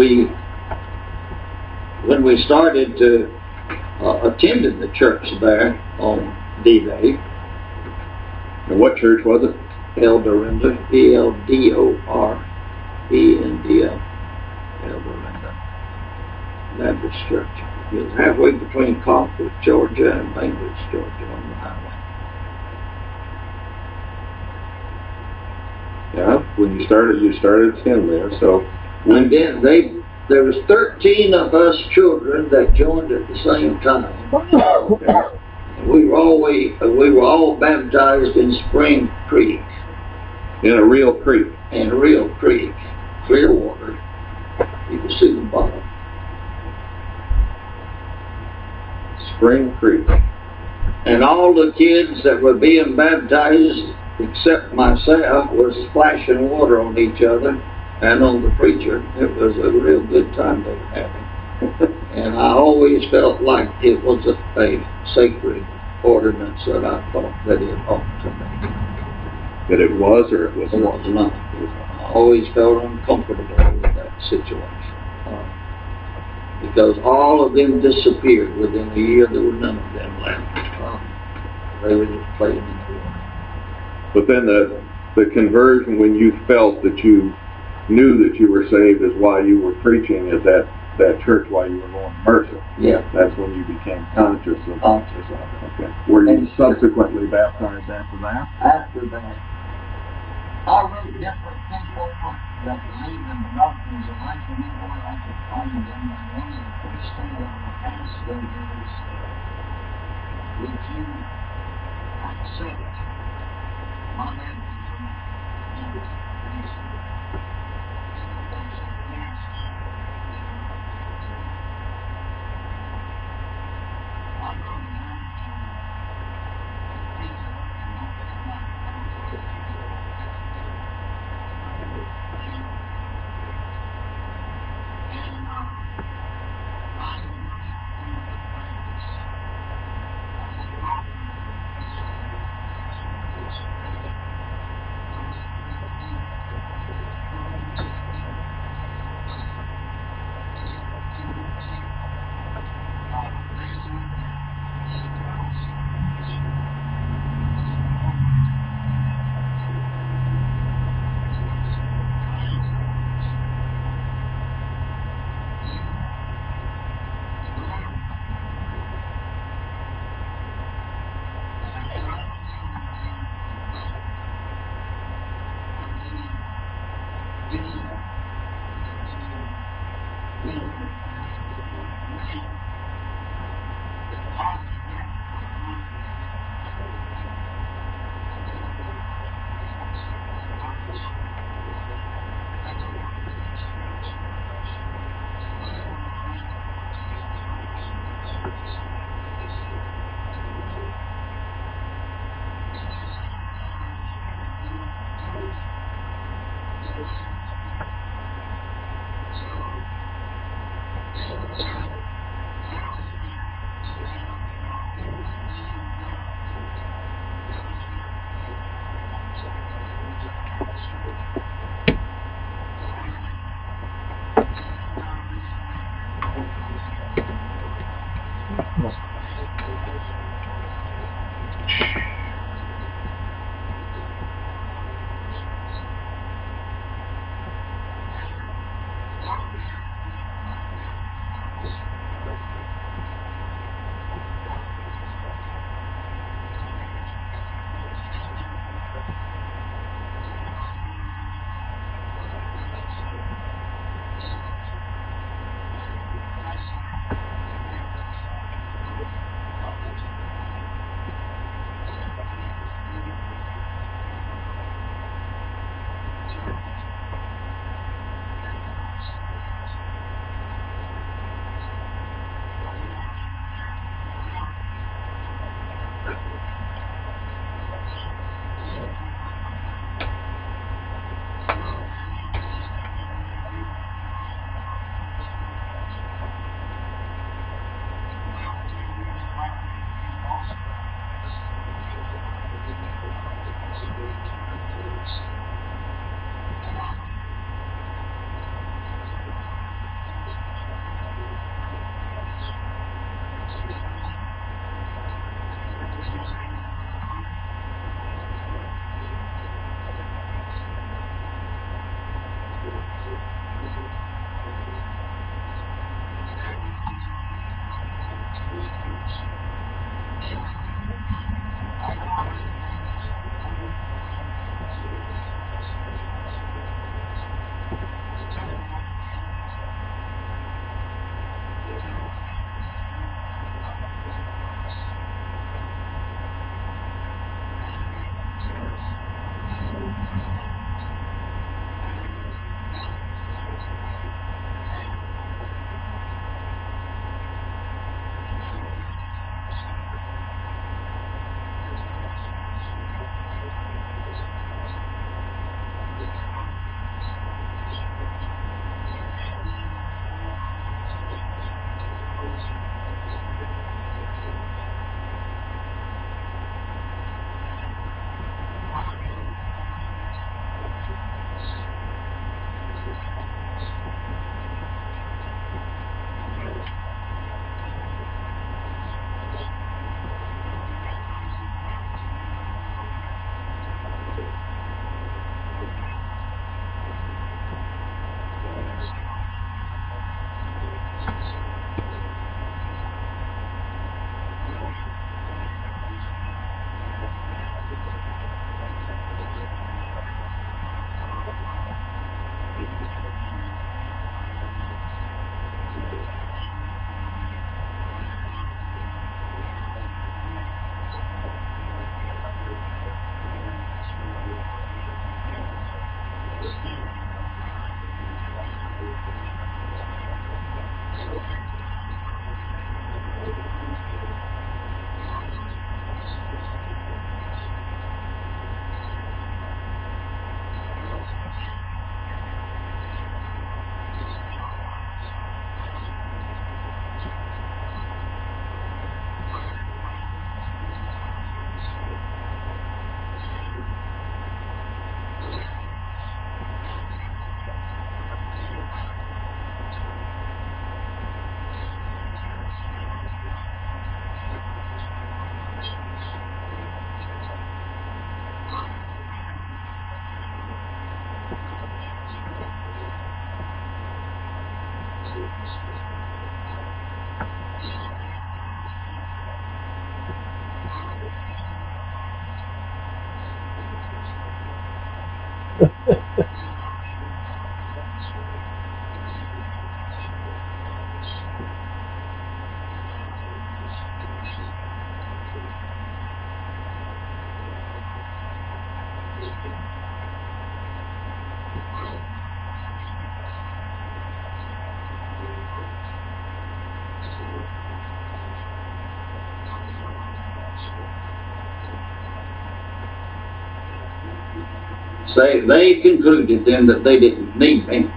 Speaker 2: we started to attended the church there on D-Day.
Speaker 3: And what church was it?
Speaker 2: Eldorenda, E-L-D-O-R-E-N-D-A, Eldorenda Baptist Church. It was halfway between Colquitt, Georgia, and Bainbridge, Georgia, on the highway.
Speaker 3: Yeah, when you started him there. So
Speaker 2: and then there was 13 of us children that joined at the same time. We were all baptized in Spring Creek.
Speaker 3: in a real creek.
Speaker 2: In a real creek, clear water. You can see the bottom.
Speaker 3: Spring Creek.
Speaker 2: And all the kids that were being baptized, except myself, was splashing water on each other and on the preacher. It was a real good time they were having. And I always felt like it was a sacred ordinance that I thought that it ought to be.
Speaker 3: That it was or it was
Speaker 2: It was not. I always felt uncomfortable with that situation. Because all of them disappeared within a year. There were none of them left. They were just playing in the water.
Speaker 3: But then the conversion, when you felt that you knew that you were saved, is why you were preaching at that church while you were going to Mercer.
Speaker 2: Yeah.
Speaker 3: That's when you became conscious of it. Okay. Were you subsequently baptized after that?
Speaker 2: After that, I wrote different people that believed in the doctrines of life, and anywhere I could find them. And one of the first things I would ask them is, would you accept my baptism into Christ? And they said yes. I wrote a note to Peter and I found my They concluded then that they didn't need me.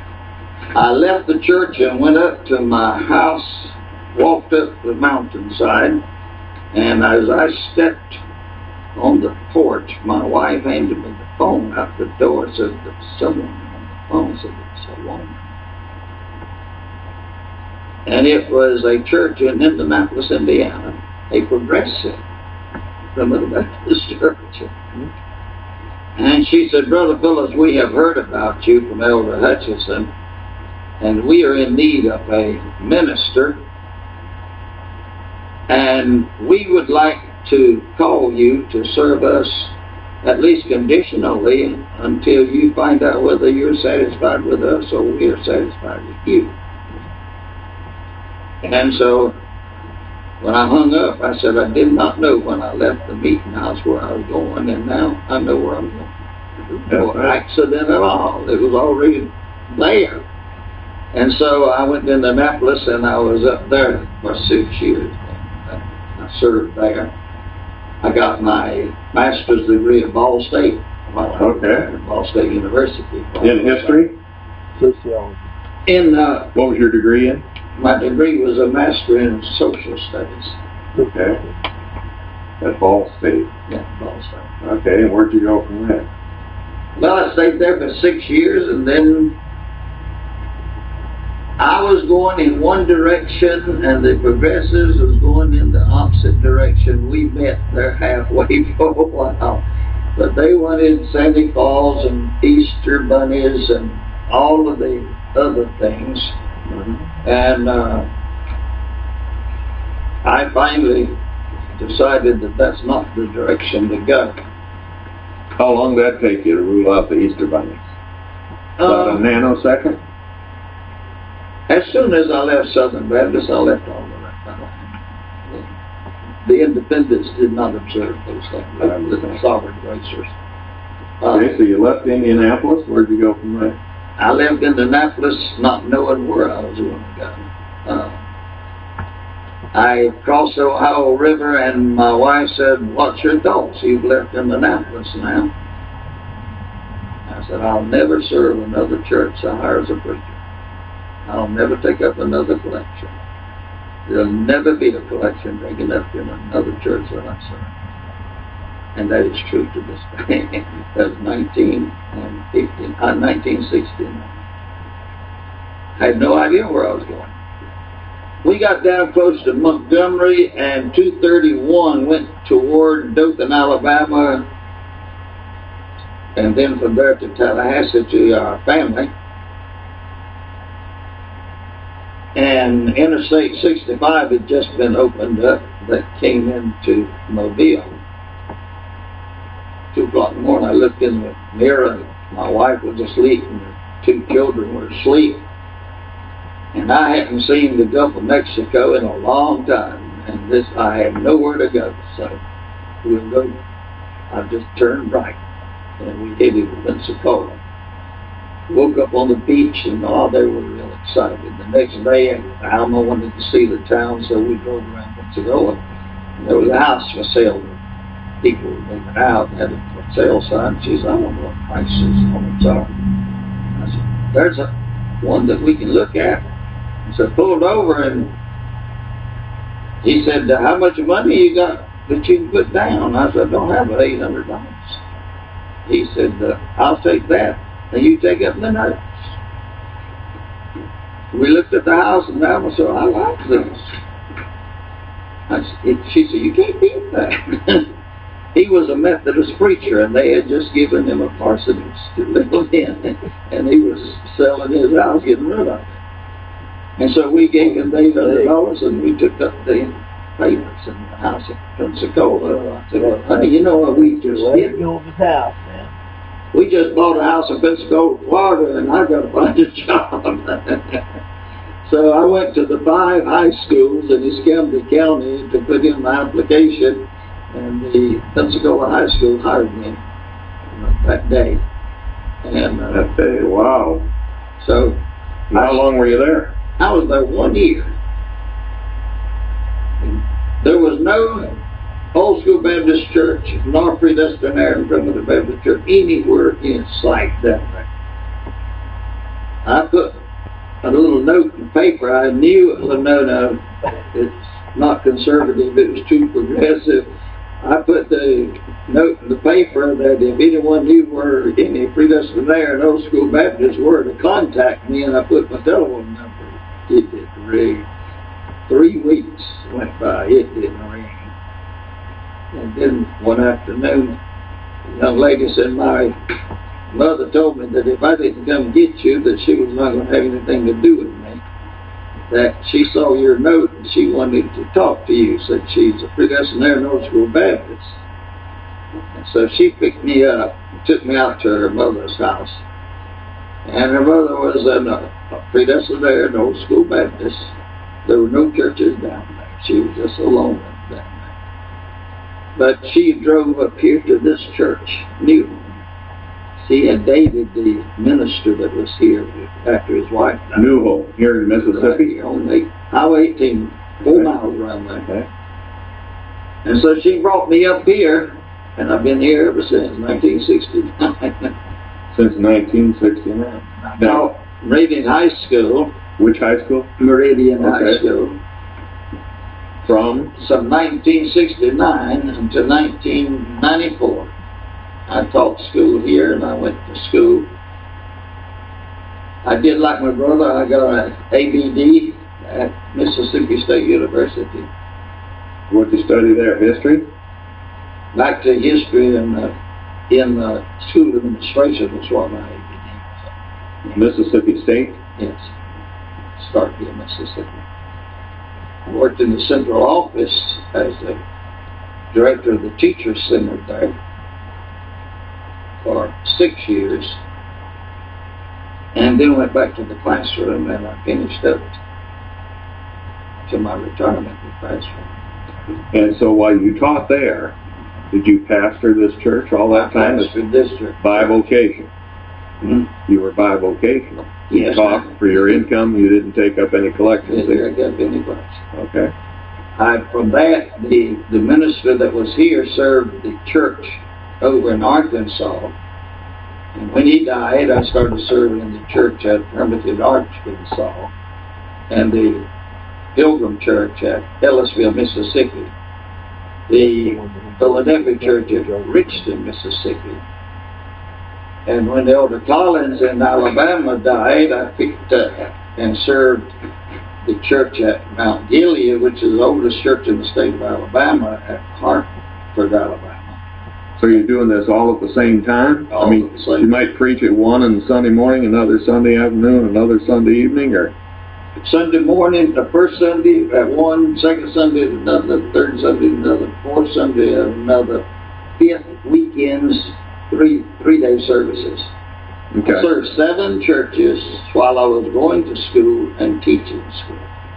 Speaker 2: I left the church and went up to my house, walked up the mountainside, and as I stepped on the porch, my wife handed me the phone out the door. Said that someone on the phone said it's a woman. And it was a church in Indianapolis, Indiana, a progressive Primitive Baptist church. And she said, Brother Phillips, we have heard about you from Elder Hutchinson, and we are in need of a minister, and we would like to call you to serve us, at least conditionally, until you find out whether you're satisfied with us or we are satisfied with you. And so, when I hung up, I said I did not know when I left the meeting house where I was going, and now I know where I'm going. No accident at all. It was already there. And so I went to Indianapolis, and I was up there for 6 years. I served there. I got my master's degree at Ball State.
Speaker 3: Okay.
Speaker 2: Ball State University.
Speaker 3: In history?
Speaker 5: Sociology.
Speaker 3: What was your degree in?
Speaker 2: My degree was a master in social studies.
Speaker 3: Okay. At Ball State.
Speaker 2: Yeah, Ball State.
Speaker 3: Okay, and where'd you go from there?
Speaker 2: Well, I stayed there for 6 years, and then I was going in one direction, and the progressives was going in the opposite direction. We met there halfway for a while. But they wanted Santa Claus and Easter bunnies and all of the other things. And I finally decided that that's not the direction to go.
Speaker 3: How long did that take you to rule out the Easter bunnies? About a nanosecond?
Speaker 2: As soon as I left Southern Baptist, I left all of that. The independents did not observe those things. The sovereign gracers.
Speaker 3: Okay, so you left Indianapolis. Where'd you go from there?
Speaker 2: I left Indianapolis not knowing where I was going to go. I crossed the Ohio River, and my wife said, what's your thoughts? You've left Indianapolis now. I said, I'll never serve another church that hires a preacher. I'll never take up another collection. There'll never be a collection big enough in another church that I serve. And that is true to this day. That was 1969. I had no idea where I was going. We got down close to Montgomery, and 231 went toward Dothan, Alabama, and then from there to Tallahassee to our family. And Interstate 65 had just been opened up that came into Mobile. 2 o'clock in the morning, I looked in the mirror, and my wife was asleep, and the 2 children were asleep. And I hadn't seen the Gulf of Mexico in a long time, and I had nowhere to go. So we'll go. I just turned right, and we headed to Pensacola. Woke up on the beach, and they were real excited. The next day, Alma wanted to see the town, so we drove around Pensacola. And there was a house for sale. People were moving out, had a for sale sign. She said, I don't know what prices homes are. I said, there's one that we can look at. So I pulled over, and he said, how much money you got that you can put down? I said, I don't have but $800. He said, I'll take that, and you take up the notes. We looked at the house, and Alma said, I like this. She said, you can't beat that. He was a Methodist preacher, and they had just given him a parsonage to live in, and he was selling his house, getting rid of it. And so we gave him $800, and we took up the payments in the house at Pensacola. I said, well, honey, you know what we just did?
Speaker 5: House, man.
Speaker 2: We just bought a house in Pensacola, Florida, and I've got to find a job. So I went to the 5 high schools in Escambia County to put in my application, and the Pensacola High School hired me that day. And
Speaker 3: that day, wow.
Speaker 2: So
Speaker 3: how long were you there?
Speaker 2: I was there 1 year. There was no Old School Baptist Church, nor Predestinarian Primitive Baptist Church anywhere in sight down there. I put a little note in paper. I knew, no, it's not conservative, it was too progressive. I put the note in the paper that if anyone knew where any Predestinarian Old School Baptists were to contact me, and I put my telephone number It didn't ring. 3 weeks went by, it didn't ring. And then one afternoon, the young lady said, my mother told me that if I didn't come get you, that she was not going to have anything to do with me. That she saw your note and she wanted to talk to you. Said she's a predestinarian Old School Baptist. And so she picked me up and took me out to her mother's house. And her mother was a predestinarian Old School Baptist. There were no churches down there. She was just alone down there. But she drove up here to this church, Newton. She had dated the minister that was here after his wife died.
Speaker 3: Newhall, here in Mississippi?
Speaker 2: Right, on Highway 18, 4 miles around there.
Speaker 3: Okay.
Speaker 2: And so she brought me up here, and I've been here ever since 1969.
Speaker 3: Since 1969.
Speaker 2: I taught Meridian High School.
Speaker 3: Which high school?
Speaker 2: Meridian High School.
Speaker 3: From?
Speaker 2: From 1969 until 1994. I taught school here, and I went to school. I did like my brother. I got an ABD at Mississippi State University.
Speaker 3: What did you study there? History?
Speaker 2: Back to history and in school administration was what my ABD was.
Speaker 3: Mississippi State?
Speaker 2: Yes. Started in Mississippi. I worked in the central office as the director of the Teachers Center there for 6 years, and then went back to the classroom, and I finished up to my retirement in the classroom.
Speaker 3: And so while you taught there, did you pastor this church all that time?
Speaker 2: I pastored this church.
Speaker 3: Bivocation.
Speaker 2: Mm-hmm.
Speaker 3: You were bivocational. You
Speaker 2: Yes,
Speaker 3: taught for your income. You didn't take up any collections.
Speaker 2: Didn't take up any class.
Speaker 3: Okay.
Speaker 2: From that, the minister that was here served the church over in Arkansas. And when he died, I started serving in the church at Hermitage, Arkansas, and the Pilgrim Church at Ellisville, Mississippi, the Philadelphia Church at Richton, Mississippi. And when Elder Collins in Alabama died, I picked up and served the church at Mount Gilead, which is the oldest church in the state of Alabama, at Hartford, Alabama.
Speaker 3: So you're doing this all at the same time?
Speaker 2: All
Speaker 3: I mean,
Speaker 2: at the same
Speaker 3: you might preach at one on Sunday morning, another Sunday afternoon, another Sunday evening, or?
Speaker 2: Sunday morning, the first Sunday at one, second Sunday at another, third Sunday at another, fourth Sunday at another, fifth weekends, three-day services.
Speaker 3: Okay.
Speaker 2: I served 7 churches while I was going to school and teaching school.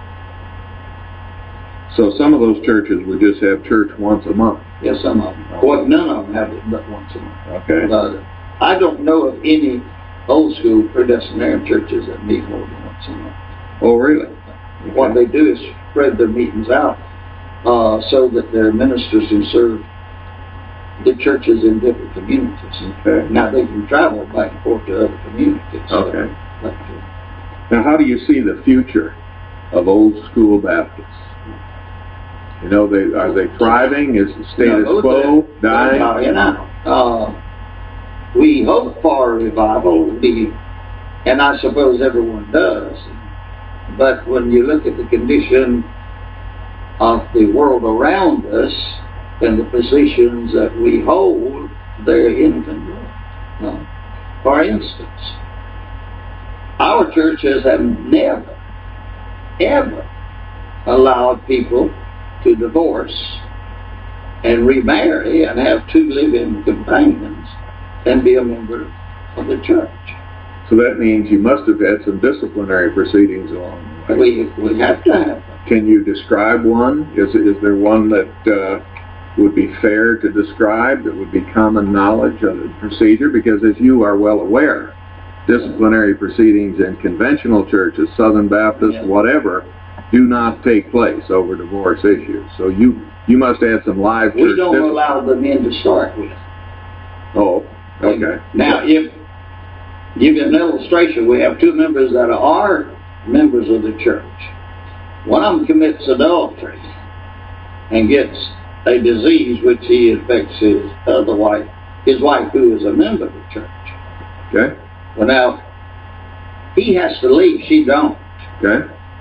Speaker 3: So some of those churches would just have church once a month.
Speaker 2: Yes, some of them. Well, none of them have it but once a month.
Speaker 3: Okay.
Speaker 2: I don't know of any old school predestinarian churches that meet more than once a month.
Speaker 3: Oh, really?
Speaker 2: What they do is spread their meetings out so that their ministers can serve the churches in different communities.
Speaker 3: Okay.
Speaker 2: Now they can travel back and forth to other communities.
Speaker 3: Okay. Now, how do you see the future of Old School Baptists? You know, are they thriving? Is the status quo dying?
Speaker 2: You know, we hope for a revival, and I suppose everyone does. But when you look at the condition of the world around us and the positions that we hold, they're incongruent. For instance, our churches have never, ever allowed people to divorce and remarry and have 2 living companions and be a member of the church.
Speaker 3: So that means you must have had some disciplinary proceedings along the way.
Speaker 2: We have to have them.
Speaker 3: Can you describe one? Is there one that would be fair to describe, that would be common knowledge of the procedure? Because as you are well aware, disciplinary proceedings in conventional churches, Southern Baptist, whatever, do not take place over divorce issues. So you must add some live church
Speaker 2: We don't allow the men to start with.
Speaker 3: Oh, okay.
Speaker 2: Now, if give you an illustration, we have 2 members that are members of the church. One of them commits adultery and gets a disease which he infects his wife who is a member of the church.
Speaker 3: Okay.
Speaker 2: Well, now, he has to leave, she don't.
Speaker 3: Okay.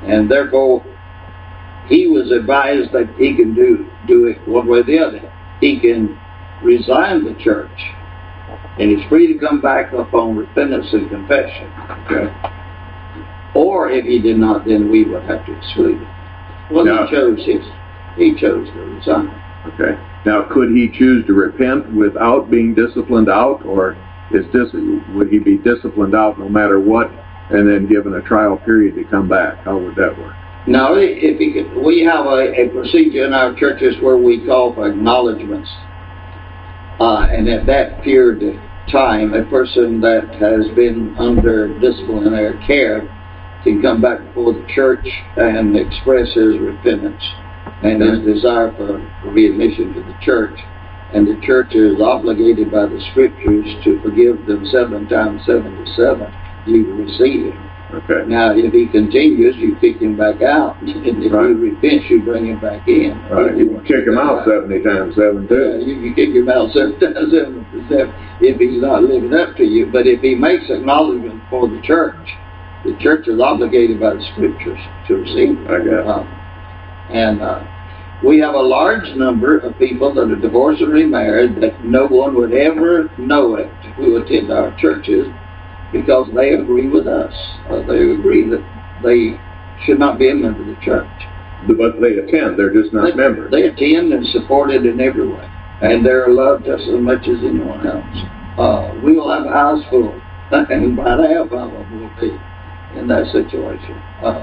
Speaker 2: And therefore, he was advised that he can do it one way or the other. He can resign the church, and he's free to come back upon repentance and confession.
Speaker 3: Okay.
Speaker 2: Or if he did not, then we would have to exclude him. Well,
Speaker 3: Now,
Speaker 2: he chose to resign.
Speaker 3: Okay. Now, could he choose to repent without being disciplined out, or would he be disciplined out no matter what, and then given a trial period to come back? How would that work?
Speaker 2: Now, if he could, we have a procedure in our churches where we call for acknowledgments. And at that period of time, a person that has been under disciplinary care can come back before the church and express his repentance and his desire for readmission to the church. And the church is obligated by the scriptures to forgive them 7 times 77. You receive him.
Speaker 3: Okay.
Speaker 2: Now, if he continues, you kick him back out. And if he repents, you bring him back in.
Speaker 3: Right. You can kick him out 70 times 7 too.
Speaker 2: Yeah, you can kick him out 7 times 7 if he's not living up to you. But if he makes acknowledgement for the church is obligated by the scriptures to receive him.
Speaker 3: I got it.
Speaker 2: We have a large number of people that are divorced or remarried that no one would ever know it who attend our churches, because they agree with us. They agree that they should not be a member of the church.
Speaker 3: But they attend, they're just not members.
Speaker 2: They attend and support it in every way. And they're loved just as much as anyone else. We will have a house full, and about half of them will be in that situation.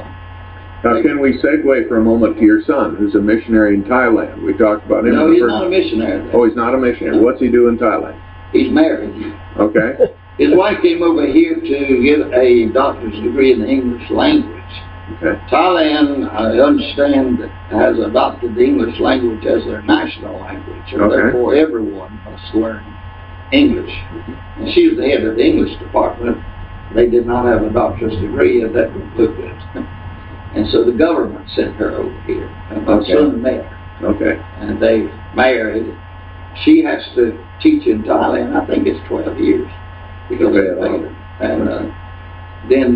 Speaker 3: Now, can we segue for a moment to your son, who's a missionary in Thailand? We talked about him.
Speaker 2: No, he's not a missionary there.
Speaker 3: Oh, he's not a missionary.
Speaker 2: No.
Speaker 3: What's he do in Thailand?
Speaker 2: He's married.
Speaker 3: Okay.
Speaker 2: His wife came over here to get a doctor's degree in the English language.
Speaker 3: Okay.
Speaker 2: Thailand, I understand, has adopted the English language as their national language, and
Speaker 3: Okay.
Speaker 2: therefore everyone must learn English. And she was the head of the English department. They did not have a doctor's degree, and that would look good. And so the government sent her over here, and my son met her.
Speaker 3: Okay.
Speaker 2: And they married. She has to teach in Thailand, I think it's 12 years. Because they paid her. And then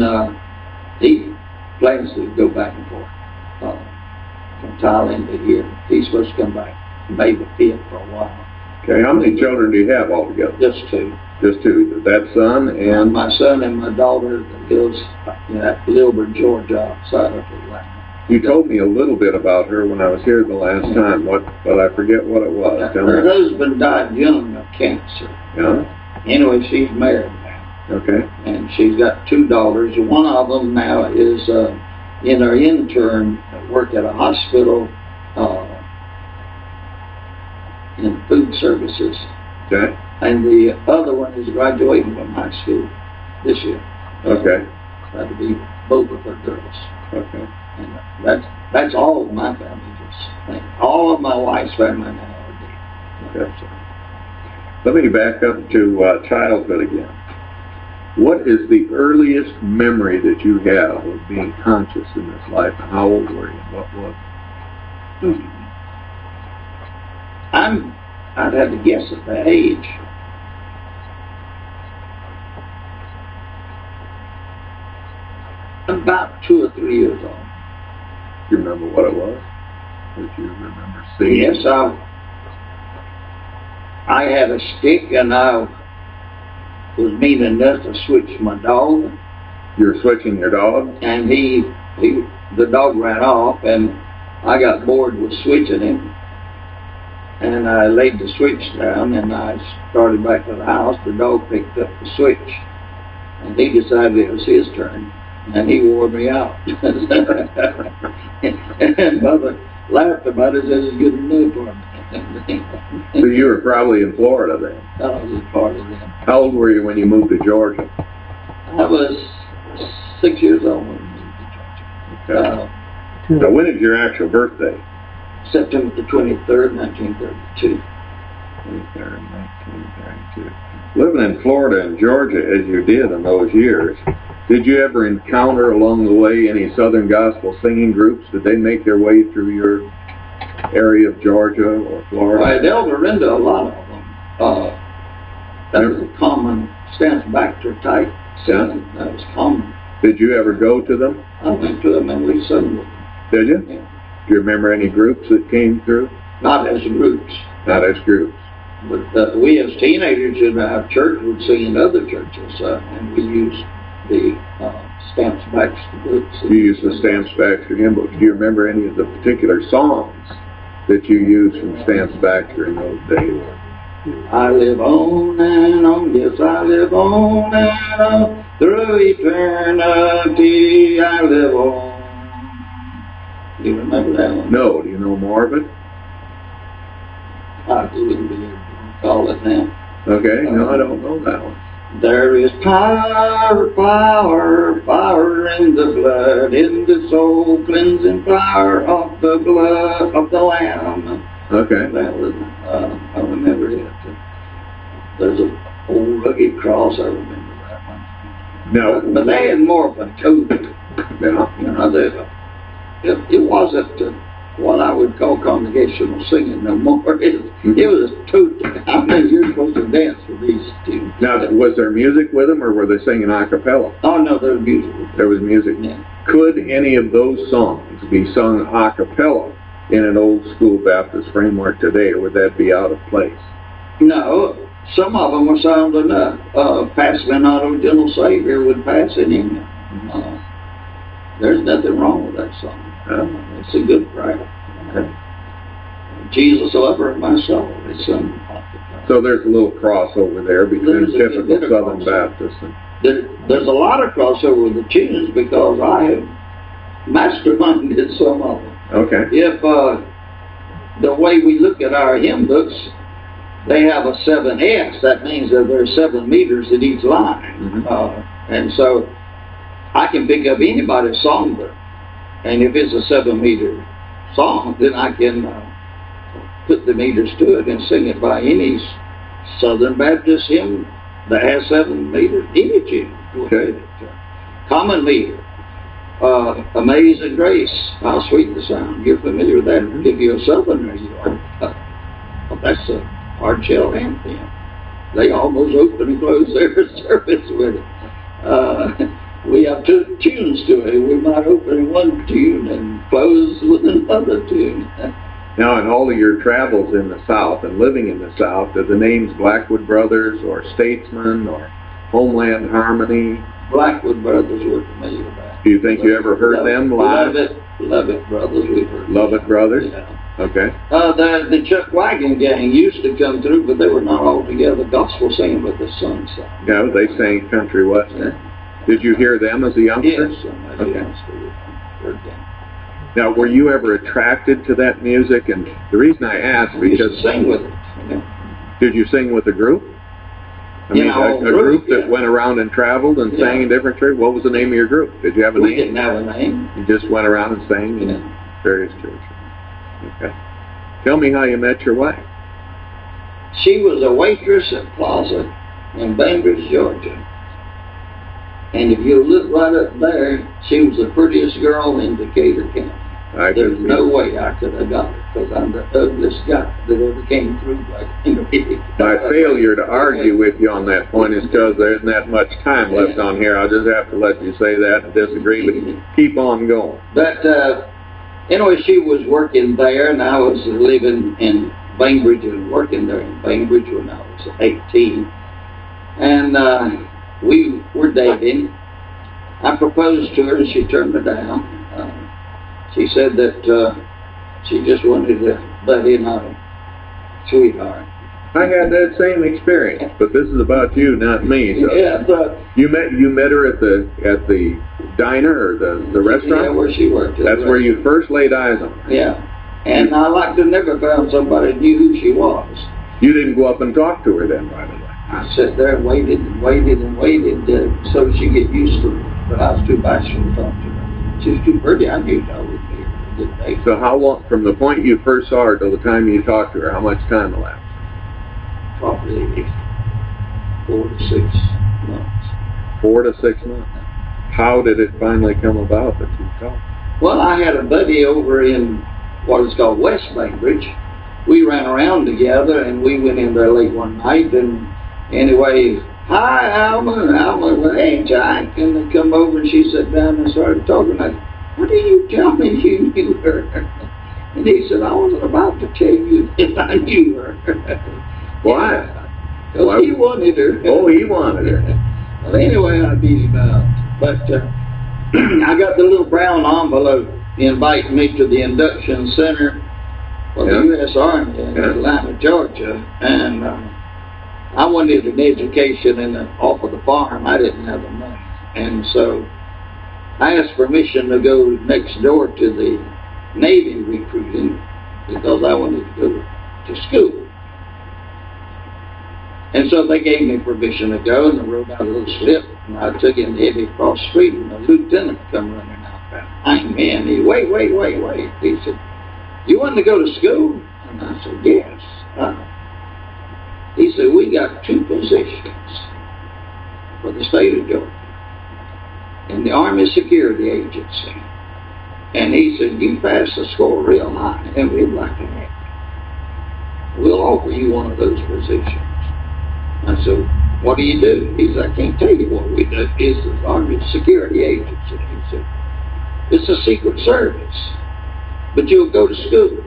Speaker 2: he plans to go back and forth from Thailand to here. He's supposed to come back May the 5th for a while.
Speaker 3: Okay, how many children do you have altogether?
Speaker 2: Just 2.
Speaker 3: Just 2. That son and...
Speaker 2: My son and my daughter that lives at Lilburn, Georgia, outside of Atlanta.
Speaker 3: You told me a little bit about her when I was here the last time, but I forget what it was. Tell
Speaker 2: Her
Speaker 3: me.
Speaker 2: husband died young of cancer.
Speaker 3: Yeah?
Speaker 2: Anyway, she's married now.
Speaker 3: Okay.
Speaker 2: And she's got 2 daughters. One of them now is in her intern work at a hospital in food services.
Speaker 3: Okay.
Speaker 2: And the other one is graduating from high school this year.
Speaker 3: Okay.
Speaker 2: That would be both of her girls.
Speaker 3: Okay.
Speaker 2: And that's all of my family. All of my wife's family now are dead.
Speaker 3: Okay. Let me back up to childhood again. What is the earliest memory that you have of being conscious in this life, and how old were you? What was it?
Speaker 2: I'd have to guess at that age. About 2 or 3 years old.
Speaker 3: Do you remember what it was? That you remember seeing?
Speaker 2: Yes, I had a stick, and I was mean enough to switch my dog.
Speaker 3: You were switching your dog?
Speaker 2: And the dog ran off, and I got bored with switching him. And I laid the switch down, and I started back to the house. The dog picked up the switch, and he decided it was his turn, and he wore me out. And Mother laughed about it, said it's good enough for me.
Speaker 3: So you were probably in Florida then?
Speaker 2: I was a part of them.
Speaker 3: How old were you when you moved to Georgia?
Speaker 2: I was 6 years old when we moved to Georgia.
Speaker 3: Okay. So when is your actual birthday?
Speaker 2: September the 23rd, 1932.
Speaker 3: 23rd, 1932. Living in Florida and Georgia as you did in those years, did you ever encounter along the way any Southern Gospel singing groups? Did they make their way through your area of Georgia or Florida?
Speaker 2: I delved into a lot of them. That was a common Stance Baxter type singing. That was common.
Speaker 3: Did you ever go to them?
Speaker 2: I went to them and we sung with them.
Speaker 3: Did you?
Speaker 2: Yeah.
Speaker 3: Do you remember any groups that came through?
Speaker 2: Not as groups.
Speaker 3: Not as groups.
Speaker 2: But we as teenagers in our church would sing in other churches, and we used the Stamps Baxter books.
Speaker 3: You used the Stamps Baxter hymn books. Do you remember any of the particular songs that you used from Stamps Baxter in those days?
Speaker 2: I live on and on, yes, I live on and on, through eternity I live on. Do you remember that one?
Speaker 3: No. Do you know more of it?
Speaker 2: I wouldn't be able to recall it now.
Speaker 3: Okay. No, I don't know that one.
Speaker 2: There is power, power, power in the blood, in the soul cleansing power of the blood of the Lamb.
Speaker 3: Okay.
Speaker 2: That was, I remember it. There's an old rugged cross, I remember that one.
Speaker 3: No.
Speaker 2: But they had more of a tone.
Speaker 3: Yeah.
Speaker 2: You know, it wasn't what I would call congregational singing no more. It was a toot. I mean, you're supposed to dance with these two.
Speaker 3: Now, was there music with them, or were they singing a cappella?
Speaker 2: Oh, no, there was music.
Speaker 3: There was music.
Speaker 2: Yeah.
Speaker 3: Could any of those songs be sung a cappella in an old school Baptist framework today, or would that be out of place?
Speaker 2: No, some of them were sound enough. Pass Me Not, O Gentle Savior would pass it in. There's nothing wrong with that song. It's a good prayer. Jesus, lover of my soul. It's sung.
Speaker 3: So there's a little crossover there between
Speaker 2: There's a
Speaker 3: typical
Speaker 2: bit of
Speaker 3: Southern
Speaker 2: crossover.
Speaker 3: Baptists.
Speaker 2: There's a lot of crossover with the tunes because I have masterminded some of them.
Speaker 3: Okay.
Speaker 2: If the way we look at our hymn books, they have a 7S, that means that there's 7 meters in each line. And so I can pick up anybody's songbook, and if it's a 7-meter song, then I can put the meters to it and sing it by any Southern Baptist hymn that has 7 meters, any tune.
Speaker 3: Okay.
Speaker 2: Common meter. Amazing Grace, how sweet the sound. You're familiar with that. If you're a Southerner, you are. Well, that's a hard shell anthem. They almost open and close their service with it. We have 2 tunes to it. We might open one tune and close with another tune.
Speaker 3: Now, in all of your travels in the South and living in the South, do the names Blackwood Brothers or Statesman or Homeland Harmony?
Speaker 2: Blackwood Brothers were familiar with that.
Speaker 3: Do you think you ever heard them live?
Speaker 2: Lovett Brothers, we've heard.
Speaker 3: Lovett Brothers?
Speaker 2: Yeah.
Speaker 3: Okay.
Speaker 2: The Chuck Wagon gang used to come through, but they were not altogether gospel singing, but the sun sang.
Speaker 3: Yeah, they sang country western. Did you hear them as a youngster?
Speaker 2: Yes, as a youngster, heard them.
Speaker 3: Now, were you ever attracted to that music? And the reason I ask,
Speaker 2: We used
Speaker 3: because
Speaker 2: to sing with it.
Speaker 3: did you sing with a group? I mean, a group that went around and traveled and sang in different churches? What was the name of your group? Did you have a
Speaker 2: We
Speaker 3: name?
Speaker 2: didn't have a name.
Speaker 3: You just went around and sang in various churches. Okay. Tell me how you met your wife.
Speaker 2: She was a waitress at Plaza in Bainbridge, Georgia. And if you look right up there, she was the prettiest girl in Decatur County. There's no way I could have got her, because I'm the ugliest guy that ever came through like
Speaker 3: My failure to argue with you on that point is because there isn't that much time left on here. I'll just have to let you say that and disagree, but keep on going.
Speaker 2: But anyway, she was working there, and I was living in Bainbridge and working there in Bainbridge when I was 18. And we were dating. I proposed to her, and she turned me down. She said that she just wanted to let in on a sweetheart.
Speaker 3: I had that same experience, but this is about you, not me. So
Speaker 2: Yeah, but
Speaker 3: you met her at the diner or the restaurant?
Speaker 2: yeah, where she worked.
Speaker 3: That's where you first laid eyes on her.
Speaker 2: Yeah, and I like to never found somebody who knew who she was.
Speaker 3: You didn't go up and talk to her then, by the way.
Speaker 2: I sat there and waited and waited and waited so she'd get used to it. But I was too bashful to talk to her. She was too pretty. I knew I would be a good date.
Speaker 3: So how long, from the point you first saw her till the time you talked to her, how much time elapsed?
Speaker 2: Probably 4 to 6 months.
Speaker 3: 4 to 6 months. How did it finally come about that you talked?
Speaker 2: Well, I had a buddy over in what is called West Bainbridge. We ran around together, and we went in there late one night, and anyway, "Hi, Alma." Alma went, "Hey, Jack." And they come over and she sat down and started talking. I said, "What did you tell me you knew her?" And he said, "I wasn't about to tell you if I knew her."
Speaker 3: Why?
Speaker 2: Because he wanted her.
Speaker 3: Oh, he wanted her.
Speaker 2: Well, anyway, I beat him out. But I got the little brown envelope inviting me to the induction center for the U.S. Army in Atlanta, Georgia. And I wanted an education off of the farm. I didn't have the money. And so I asked permission to go next door to the Navy recruiting because I wanted to go to school. And so they gave me permission to go, and I wrote out a little slip, and I took it and headed across the street, and the lieutenant come running out behind me, and he, wait. He said, "You want to go to school?" And I said, "Yes." He said, "We got 2 positions for the state of Georgia in the Army Security Agency." And he said, "You pass the score real high, and we'd like to have you. We'll offer you one of those positions." I said, "What do you do?" He said, "I can't tell you what we do. It's the Army Security Agency." He said, "It's a secret service, but you'll go to school."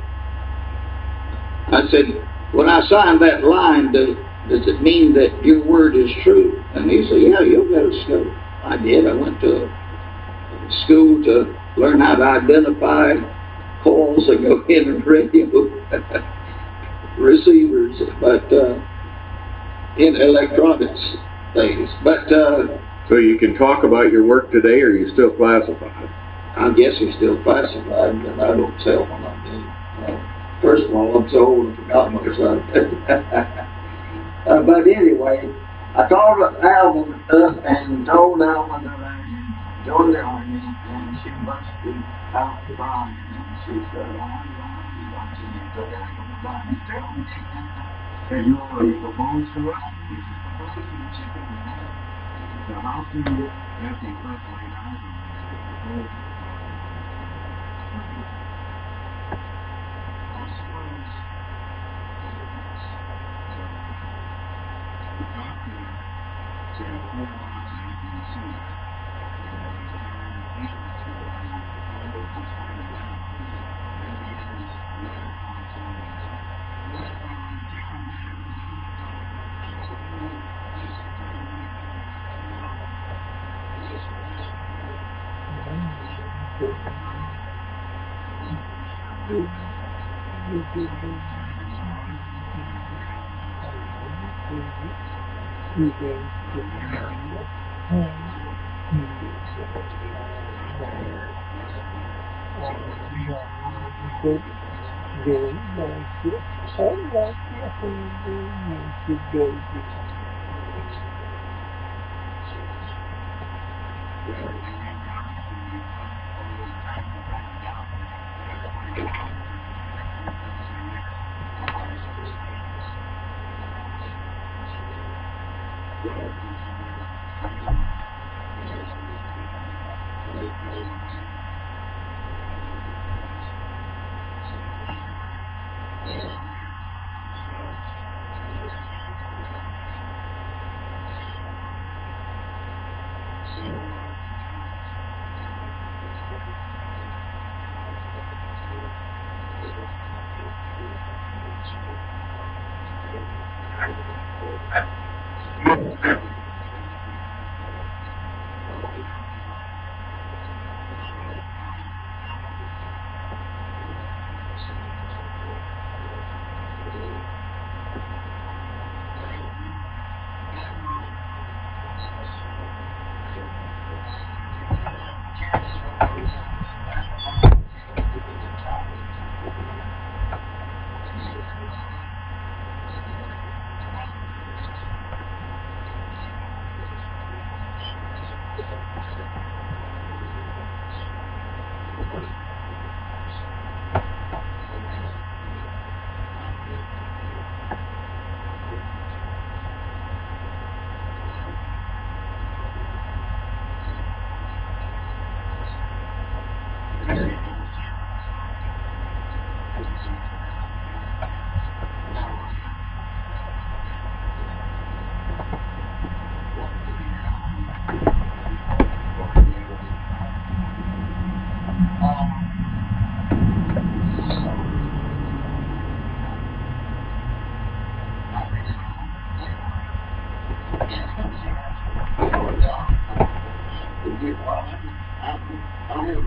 Speaker 2: I said, "When I sign that line, does it mean that your word is true?" And he said, "Yeah, you'll go to school." I did. I went to a school to learn how to identify calls and go in and radio receivers, but in electronics things. But
Speaker 3: so you can talk about your work today, or are you still classified?
Speaker 2: I guess he's still classified, but I don't tell when I do. First of all, I'm so old I forgot what it's but anyway, I called Alma and told Alma that I joined the Army, and she busted out crying. And she said, "Oh, I'm watching you go down to the line and tell me." "And you proposed to us?" He said, "Proposed to you, she couldn't have it." So how can you, after you first laid eyes on me, say proposed to us? I suppose we got there to 4 months after the suit, and I was carrying the papers to the Bible to find it out. And he is later on told me, "What are you doing?"
Speaker 1: Well, I have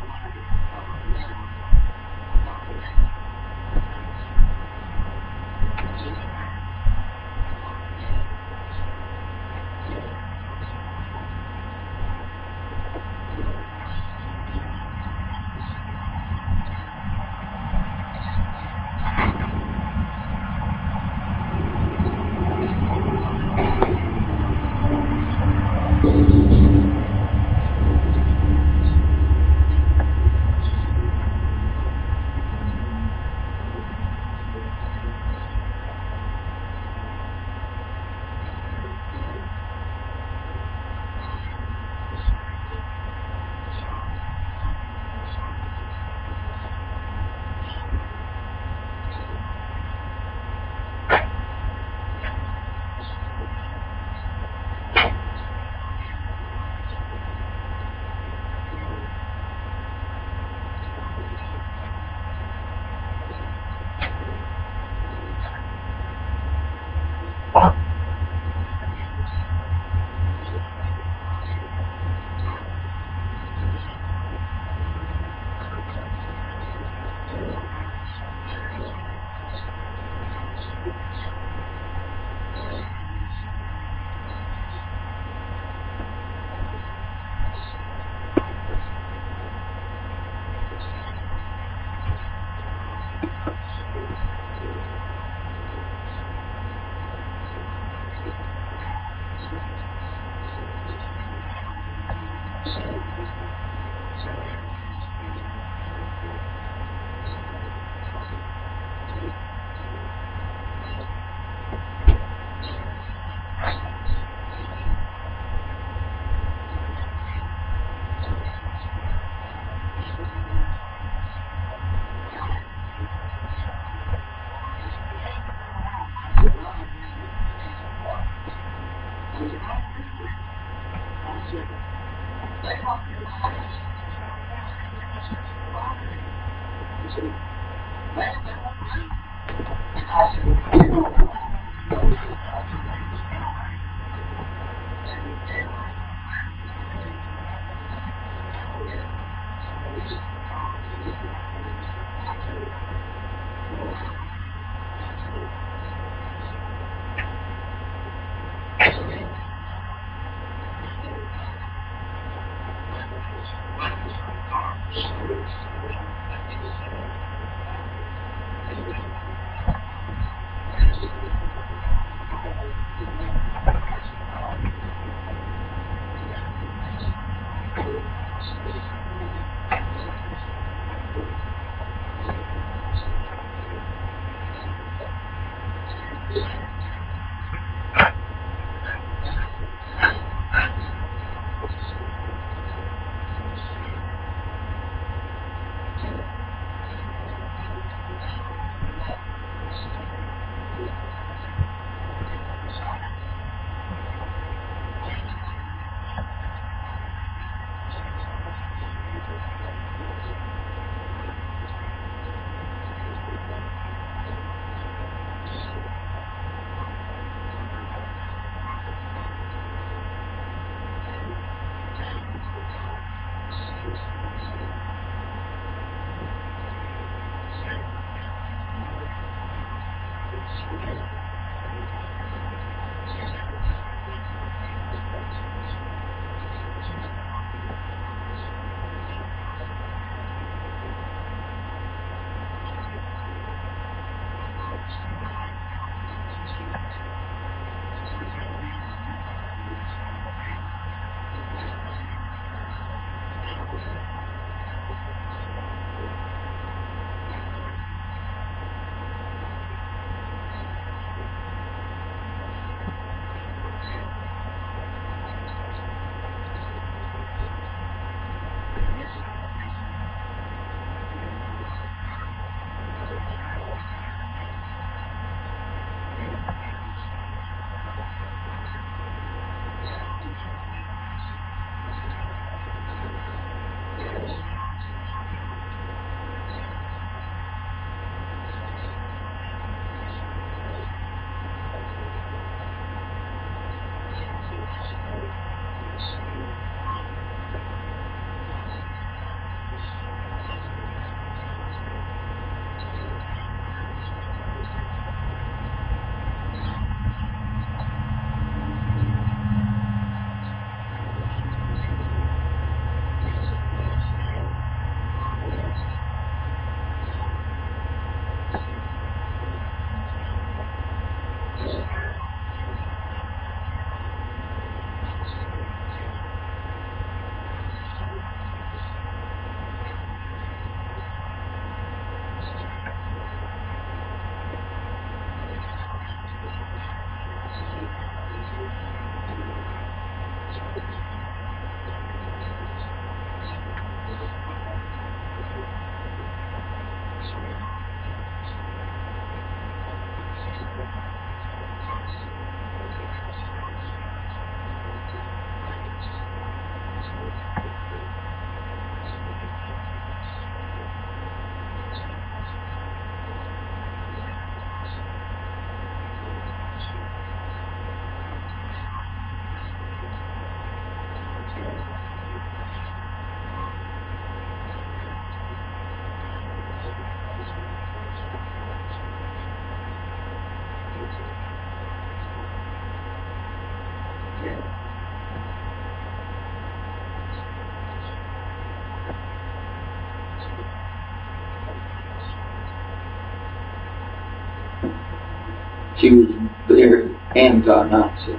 Speaker 2: she was very anti-Nazi.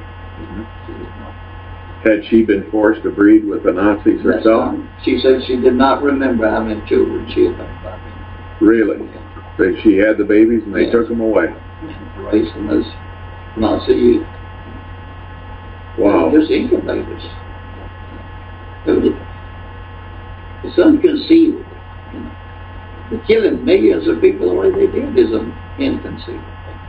Speaker 3: Had she been forced to breed with the Nazis herself?
Speaker 2: She said she did not remember how many children she had had by them.
Speaker 3: Really? So she had the babies and they took them away?
Speaker 2: And raised them as Nazi youth.
Speaker 3: Wow.
Speaker 2: Just incubators. It's inconceivable. You know. But killing millions of people the way they did is inconceivable.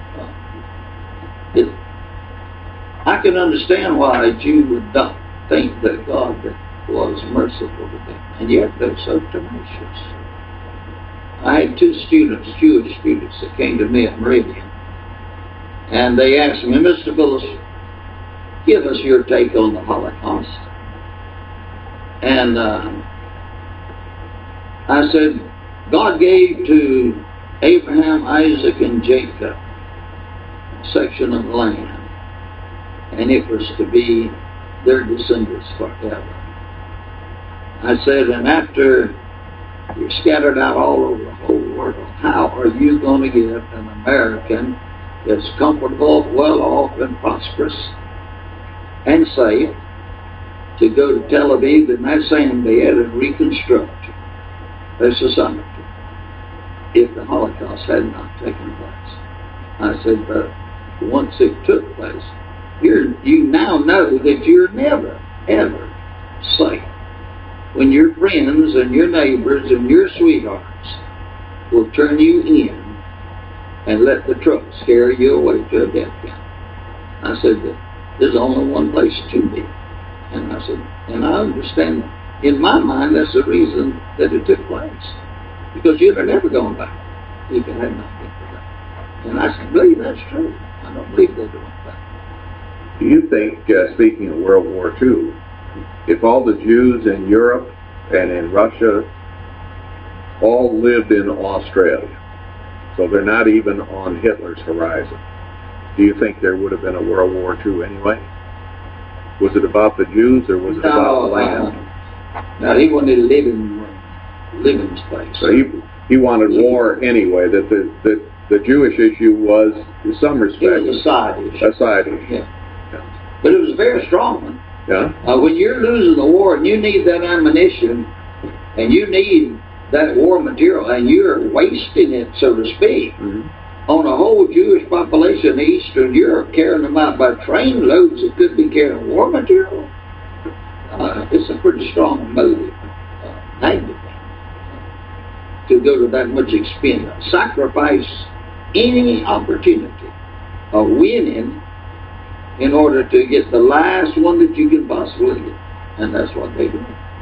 Speaker 2: I can understand why a Jew would not think that God was merciful to them, and yet they're so tenacious. I had two students, Jewish students, that came to me at Meridian, and they asked me, Mr. Phillips, give us your take on the Holocaust. And I said, God gave to Abraham, Isaac, and Jacob a section of land, and it was to be their descendants forever. I said, and after you're scattered out all over the whole world, how are you going to get an American that's comfortable, well off, and prosperous, and safe to go to Tel Aviv in that sand bed and reconstruct their society if the Holocaust had not taken place? I said, but once it took place, you now know that you're never, ever safe when your friends and your neighbors and your sweethearts will turn you in and let the truck scare you away to a death camp. I said that there's only one place to be. And I said, and I understand, in my mind, that's the reason that it took place. Because you'd have never gone back if it had not been for that. And I believe that's true. I don't believe they went back.
Speaker 3: Do you think, speaking of World War II, if all the Jews in Europe and in Russia all lived in Australia, so they're not even on Hitler's horizon, do you think there would have been a World War II anyway? Was it about the Jews or was it about the land?
Speaker 2: No, he wanted living space.
Speaker 3: So he wanted war anyway, that the Jewish issue was, in some respects,
Speaker 2: it was a side issue.
Speaker 3: A side issue.
Speaker 2: Yeah. But it was a very strong one.
Speaker 3: Yeah.
Speaker 2: When you're losing the war and you need that ammunition and you need that war material and you're wasting it, so to speak, on a whole Jewish population in Eastern Europe, carrying them out by train loads that could be carrying war material, it's a pretty strong motive, negative, to go to that much expense, sacrifice any opportunity of winning in order to get the last one that you can possibly get. And that's what they do.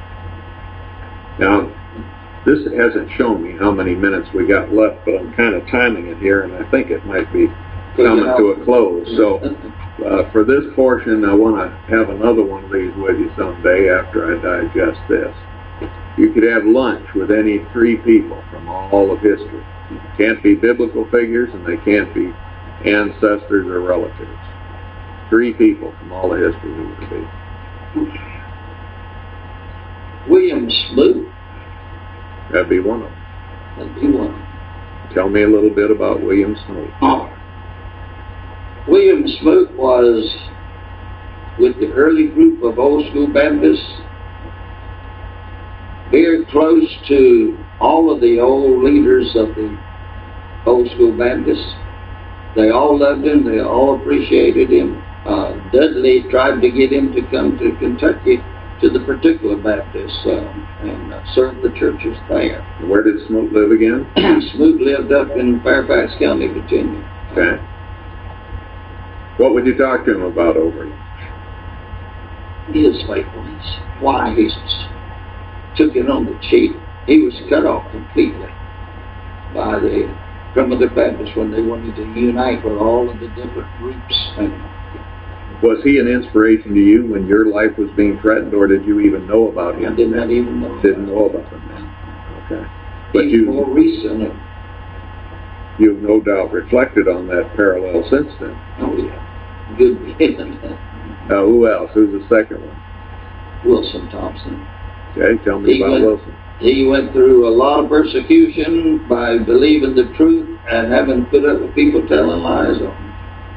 Speaker 3: Now, this hasn't shown me how many minutes we got left, but I'm kind of timing it here, and I think it might be coming to a close. So for this portion, I want to have another one of these with you someday after I digest this. You could have lunch with any three people from all of history. Can't be biblical figures, and they can't be ancestors or relatives. Three people from all of history who would be.
Speaker 2: William Smoot.
Speaker 3: That'd be one of them.
Speaker 2: That'd be one.
Speaker 3: Tell me a little bit about William Smoot.
Speaker 2: William Smoot was with the early group of Old School Baptists, very close to all of the old leaders of the Old School Baptists. They all loved him. They all appreciated him. Dudley tried to get him to come to Kentucky to the particular Baptists and serve the churches there.
Speaker 3: Where did Smoot live again?
Speaker 2: Smoot lived up in Fairfax County, Virginia.
Speaker 3: Okay. What would you talk to him about over it?
Speaker 2: His faithfulness. Why he took it on the cheap. He was cut off completely by the Primitive Baptists when they wanted to unite with all of the different groups. And
Speaker 3: was he an inspiration to you when your life was being threatened, or did you even know about him?
Speaker 2: I did not even know.
Speaker 3: Didn't know about him then. Okay. But
Speaker 2: he's more recent.
Speaker 3: You've no doubt reflected on that parallel since then.
Speaker 2: Oh yeah. Good.
Speaker 3: Who else? Who's the second one?
Speaker 2: Wilson Thompson.
Speaker 3: Okay, tell me about Wilson.
Speaker 2: He went through a lot of persecution by believing the truth and having put up with people telling lies on him.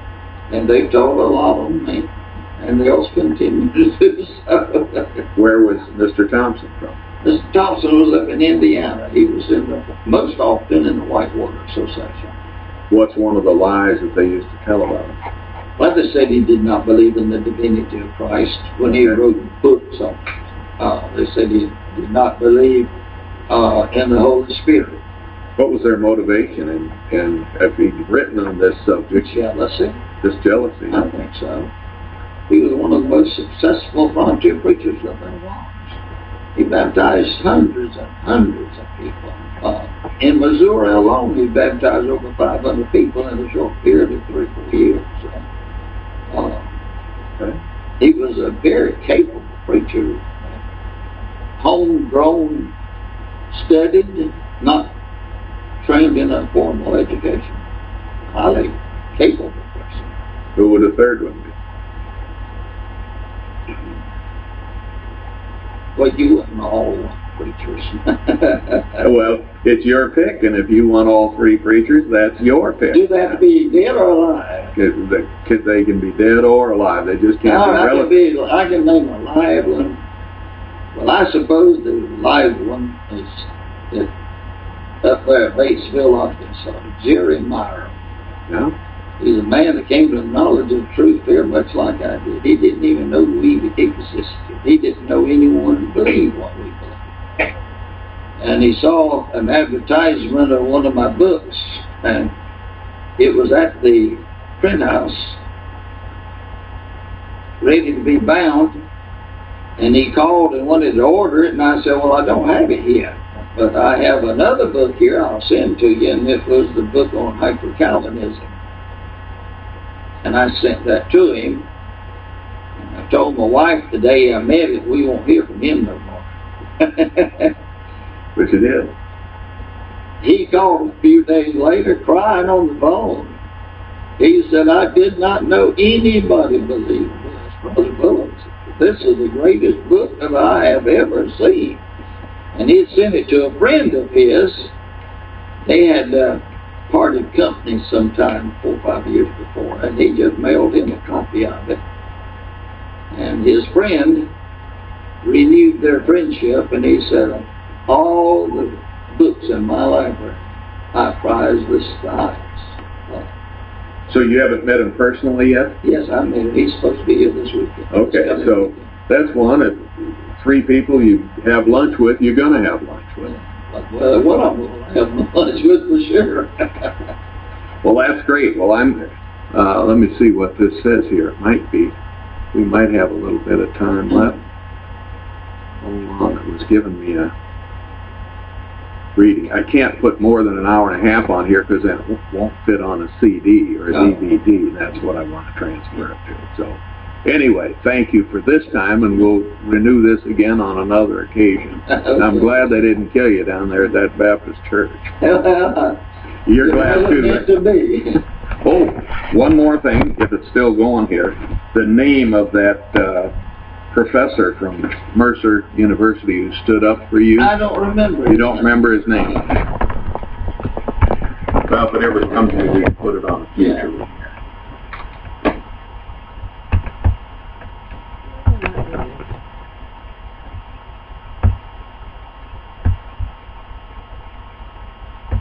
Speaker 2: And they told a lot of them, and they'll continue to do so.
Speaker 3: Where was Mr. Thompson from?
Speaker 2: Mr. Thompson was up in Indiana. He was most often in the Whitewater Association.
Speaker 3: What's one of the lies that they used to tell about him?
Speaker 2: Like they said, he did not believe in the divinity of Christ when he wrote books on it. They said he did not believe in the Holy Spirit.
Speaker 3: What was their motivation in if he'd written on this subject?
Speaker 2: Jealousy.
Speaker 3: This jealousy.
Speaker 2: I think so. He was one of the most successful frontier preachers of their lives. He baptized hundreds and hundreds of people. In Missouri alone, he baptized over 500 people in a short period of 3 or 4 years. He was a very capable preacher, homegrown, studied, not trained in a formal education. Highly capable person.
Speaker 3: Who would the third one be?
Speaker 2: Well, you wouldn't all want preachers.
Speaker 3: Well, it's your pick, and if you want all 3 preachers, that's your pick.
Speaker 2: Do they have to be dead or alive?
Speaker 3: They can be dead or alive. They just can't be relative.
Speaker 2: I can name a live one. Well, I suppose the live one is up there at Batesville, Arkansas. Jerry Meyer.
Speaker 3: Yeah?
Speaker 2: He's a man that came to the knowledge of truth very much like I did. He didn't even know we existed. He didn't know anyone who believed what we believed. And he saw an advertisement of one of my books, and it was at the print house, ready to be bound, and he called and wanted to order it, and I said, well, I don't have it yet, but I have another book here I'll send to you, and it was the book on hyper-Calvinism. And I sent that to him. And I told my wife the day I met it, we won't hear from him no more.
Speaker 3: Which it is.
Speaker 2: He called a few days later crying on the phone. He said, I did not know anybody believed this, Brother Bullock. This is the greatest book that I have ever seen. And he sent it to a friend of his. They had parted company sometime 4 or 5 years before, and he just mailed him a copy of it. And his friend renewed their friendship, and he said, all the books in my library, I prize the skies.
Speaker 3: So you haven't met him personally yet?
Speaker 2: Yes, I met him. He's supposed to be here this weekend.
Speaker 3: Okay, so that's one. If 3 people you have lunch with, you're going to have lunch with.
Speaker 2: Well, one of them will have lunch with for sure.
Speaker 3: Well, that's great. Well, let me see what this says here. It might be, we might have a little bit of time left. Hold on, it was giving me a reading. I can't put more than an hour and a half on here because then it won't fit on a CD or a DVD. That's what I want to transfer it to. So anyway, thank you for this time, and we'll renew this again on another occasion. Okay. I'm glad they didn't kill you down there at that Baptist church. You're glad too.
Speaker 2: To be.
Speaker 3: Oh, one more thing, if it's still going here. The name of that professor from Mercer University who stood up for you?
Speaker 2: I don't remember.
Speaker 3: You don't remember his name? Well, if it ever comes to me, we can put it on a future.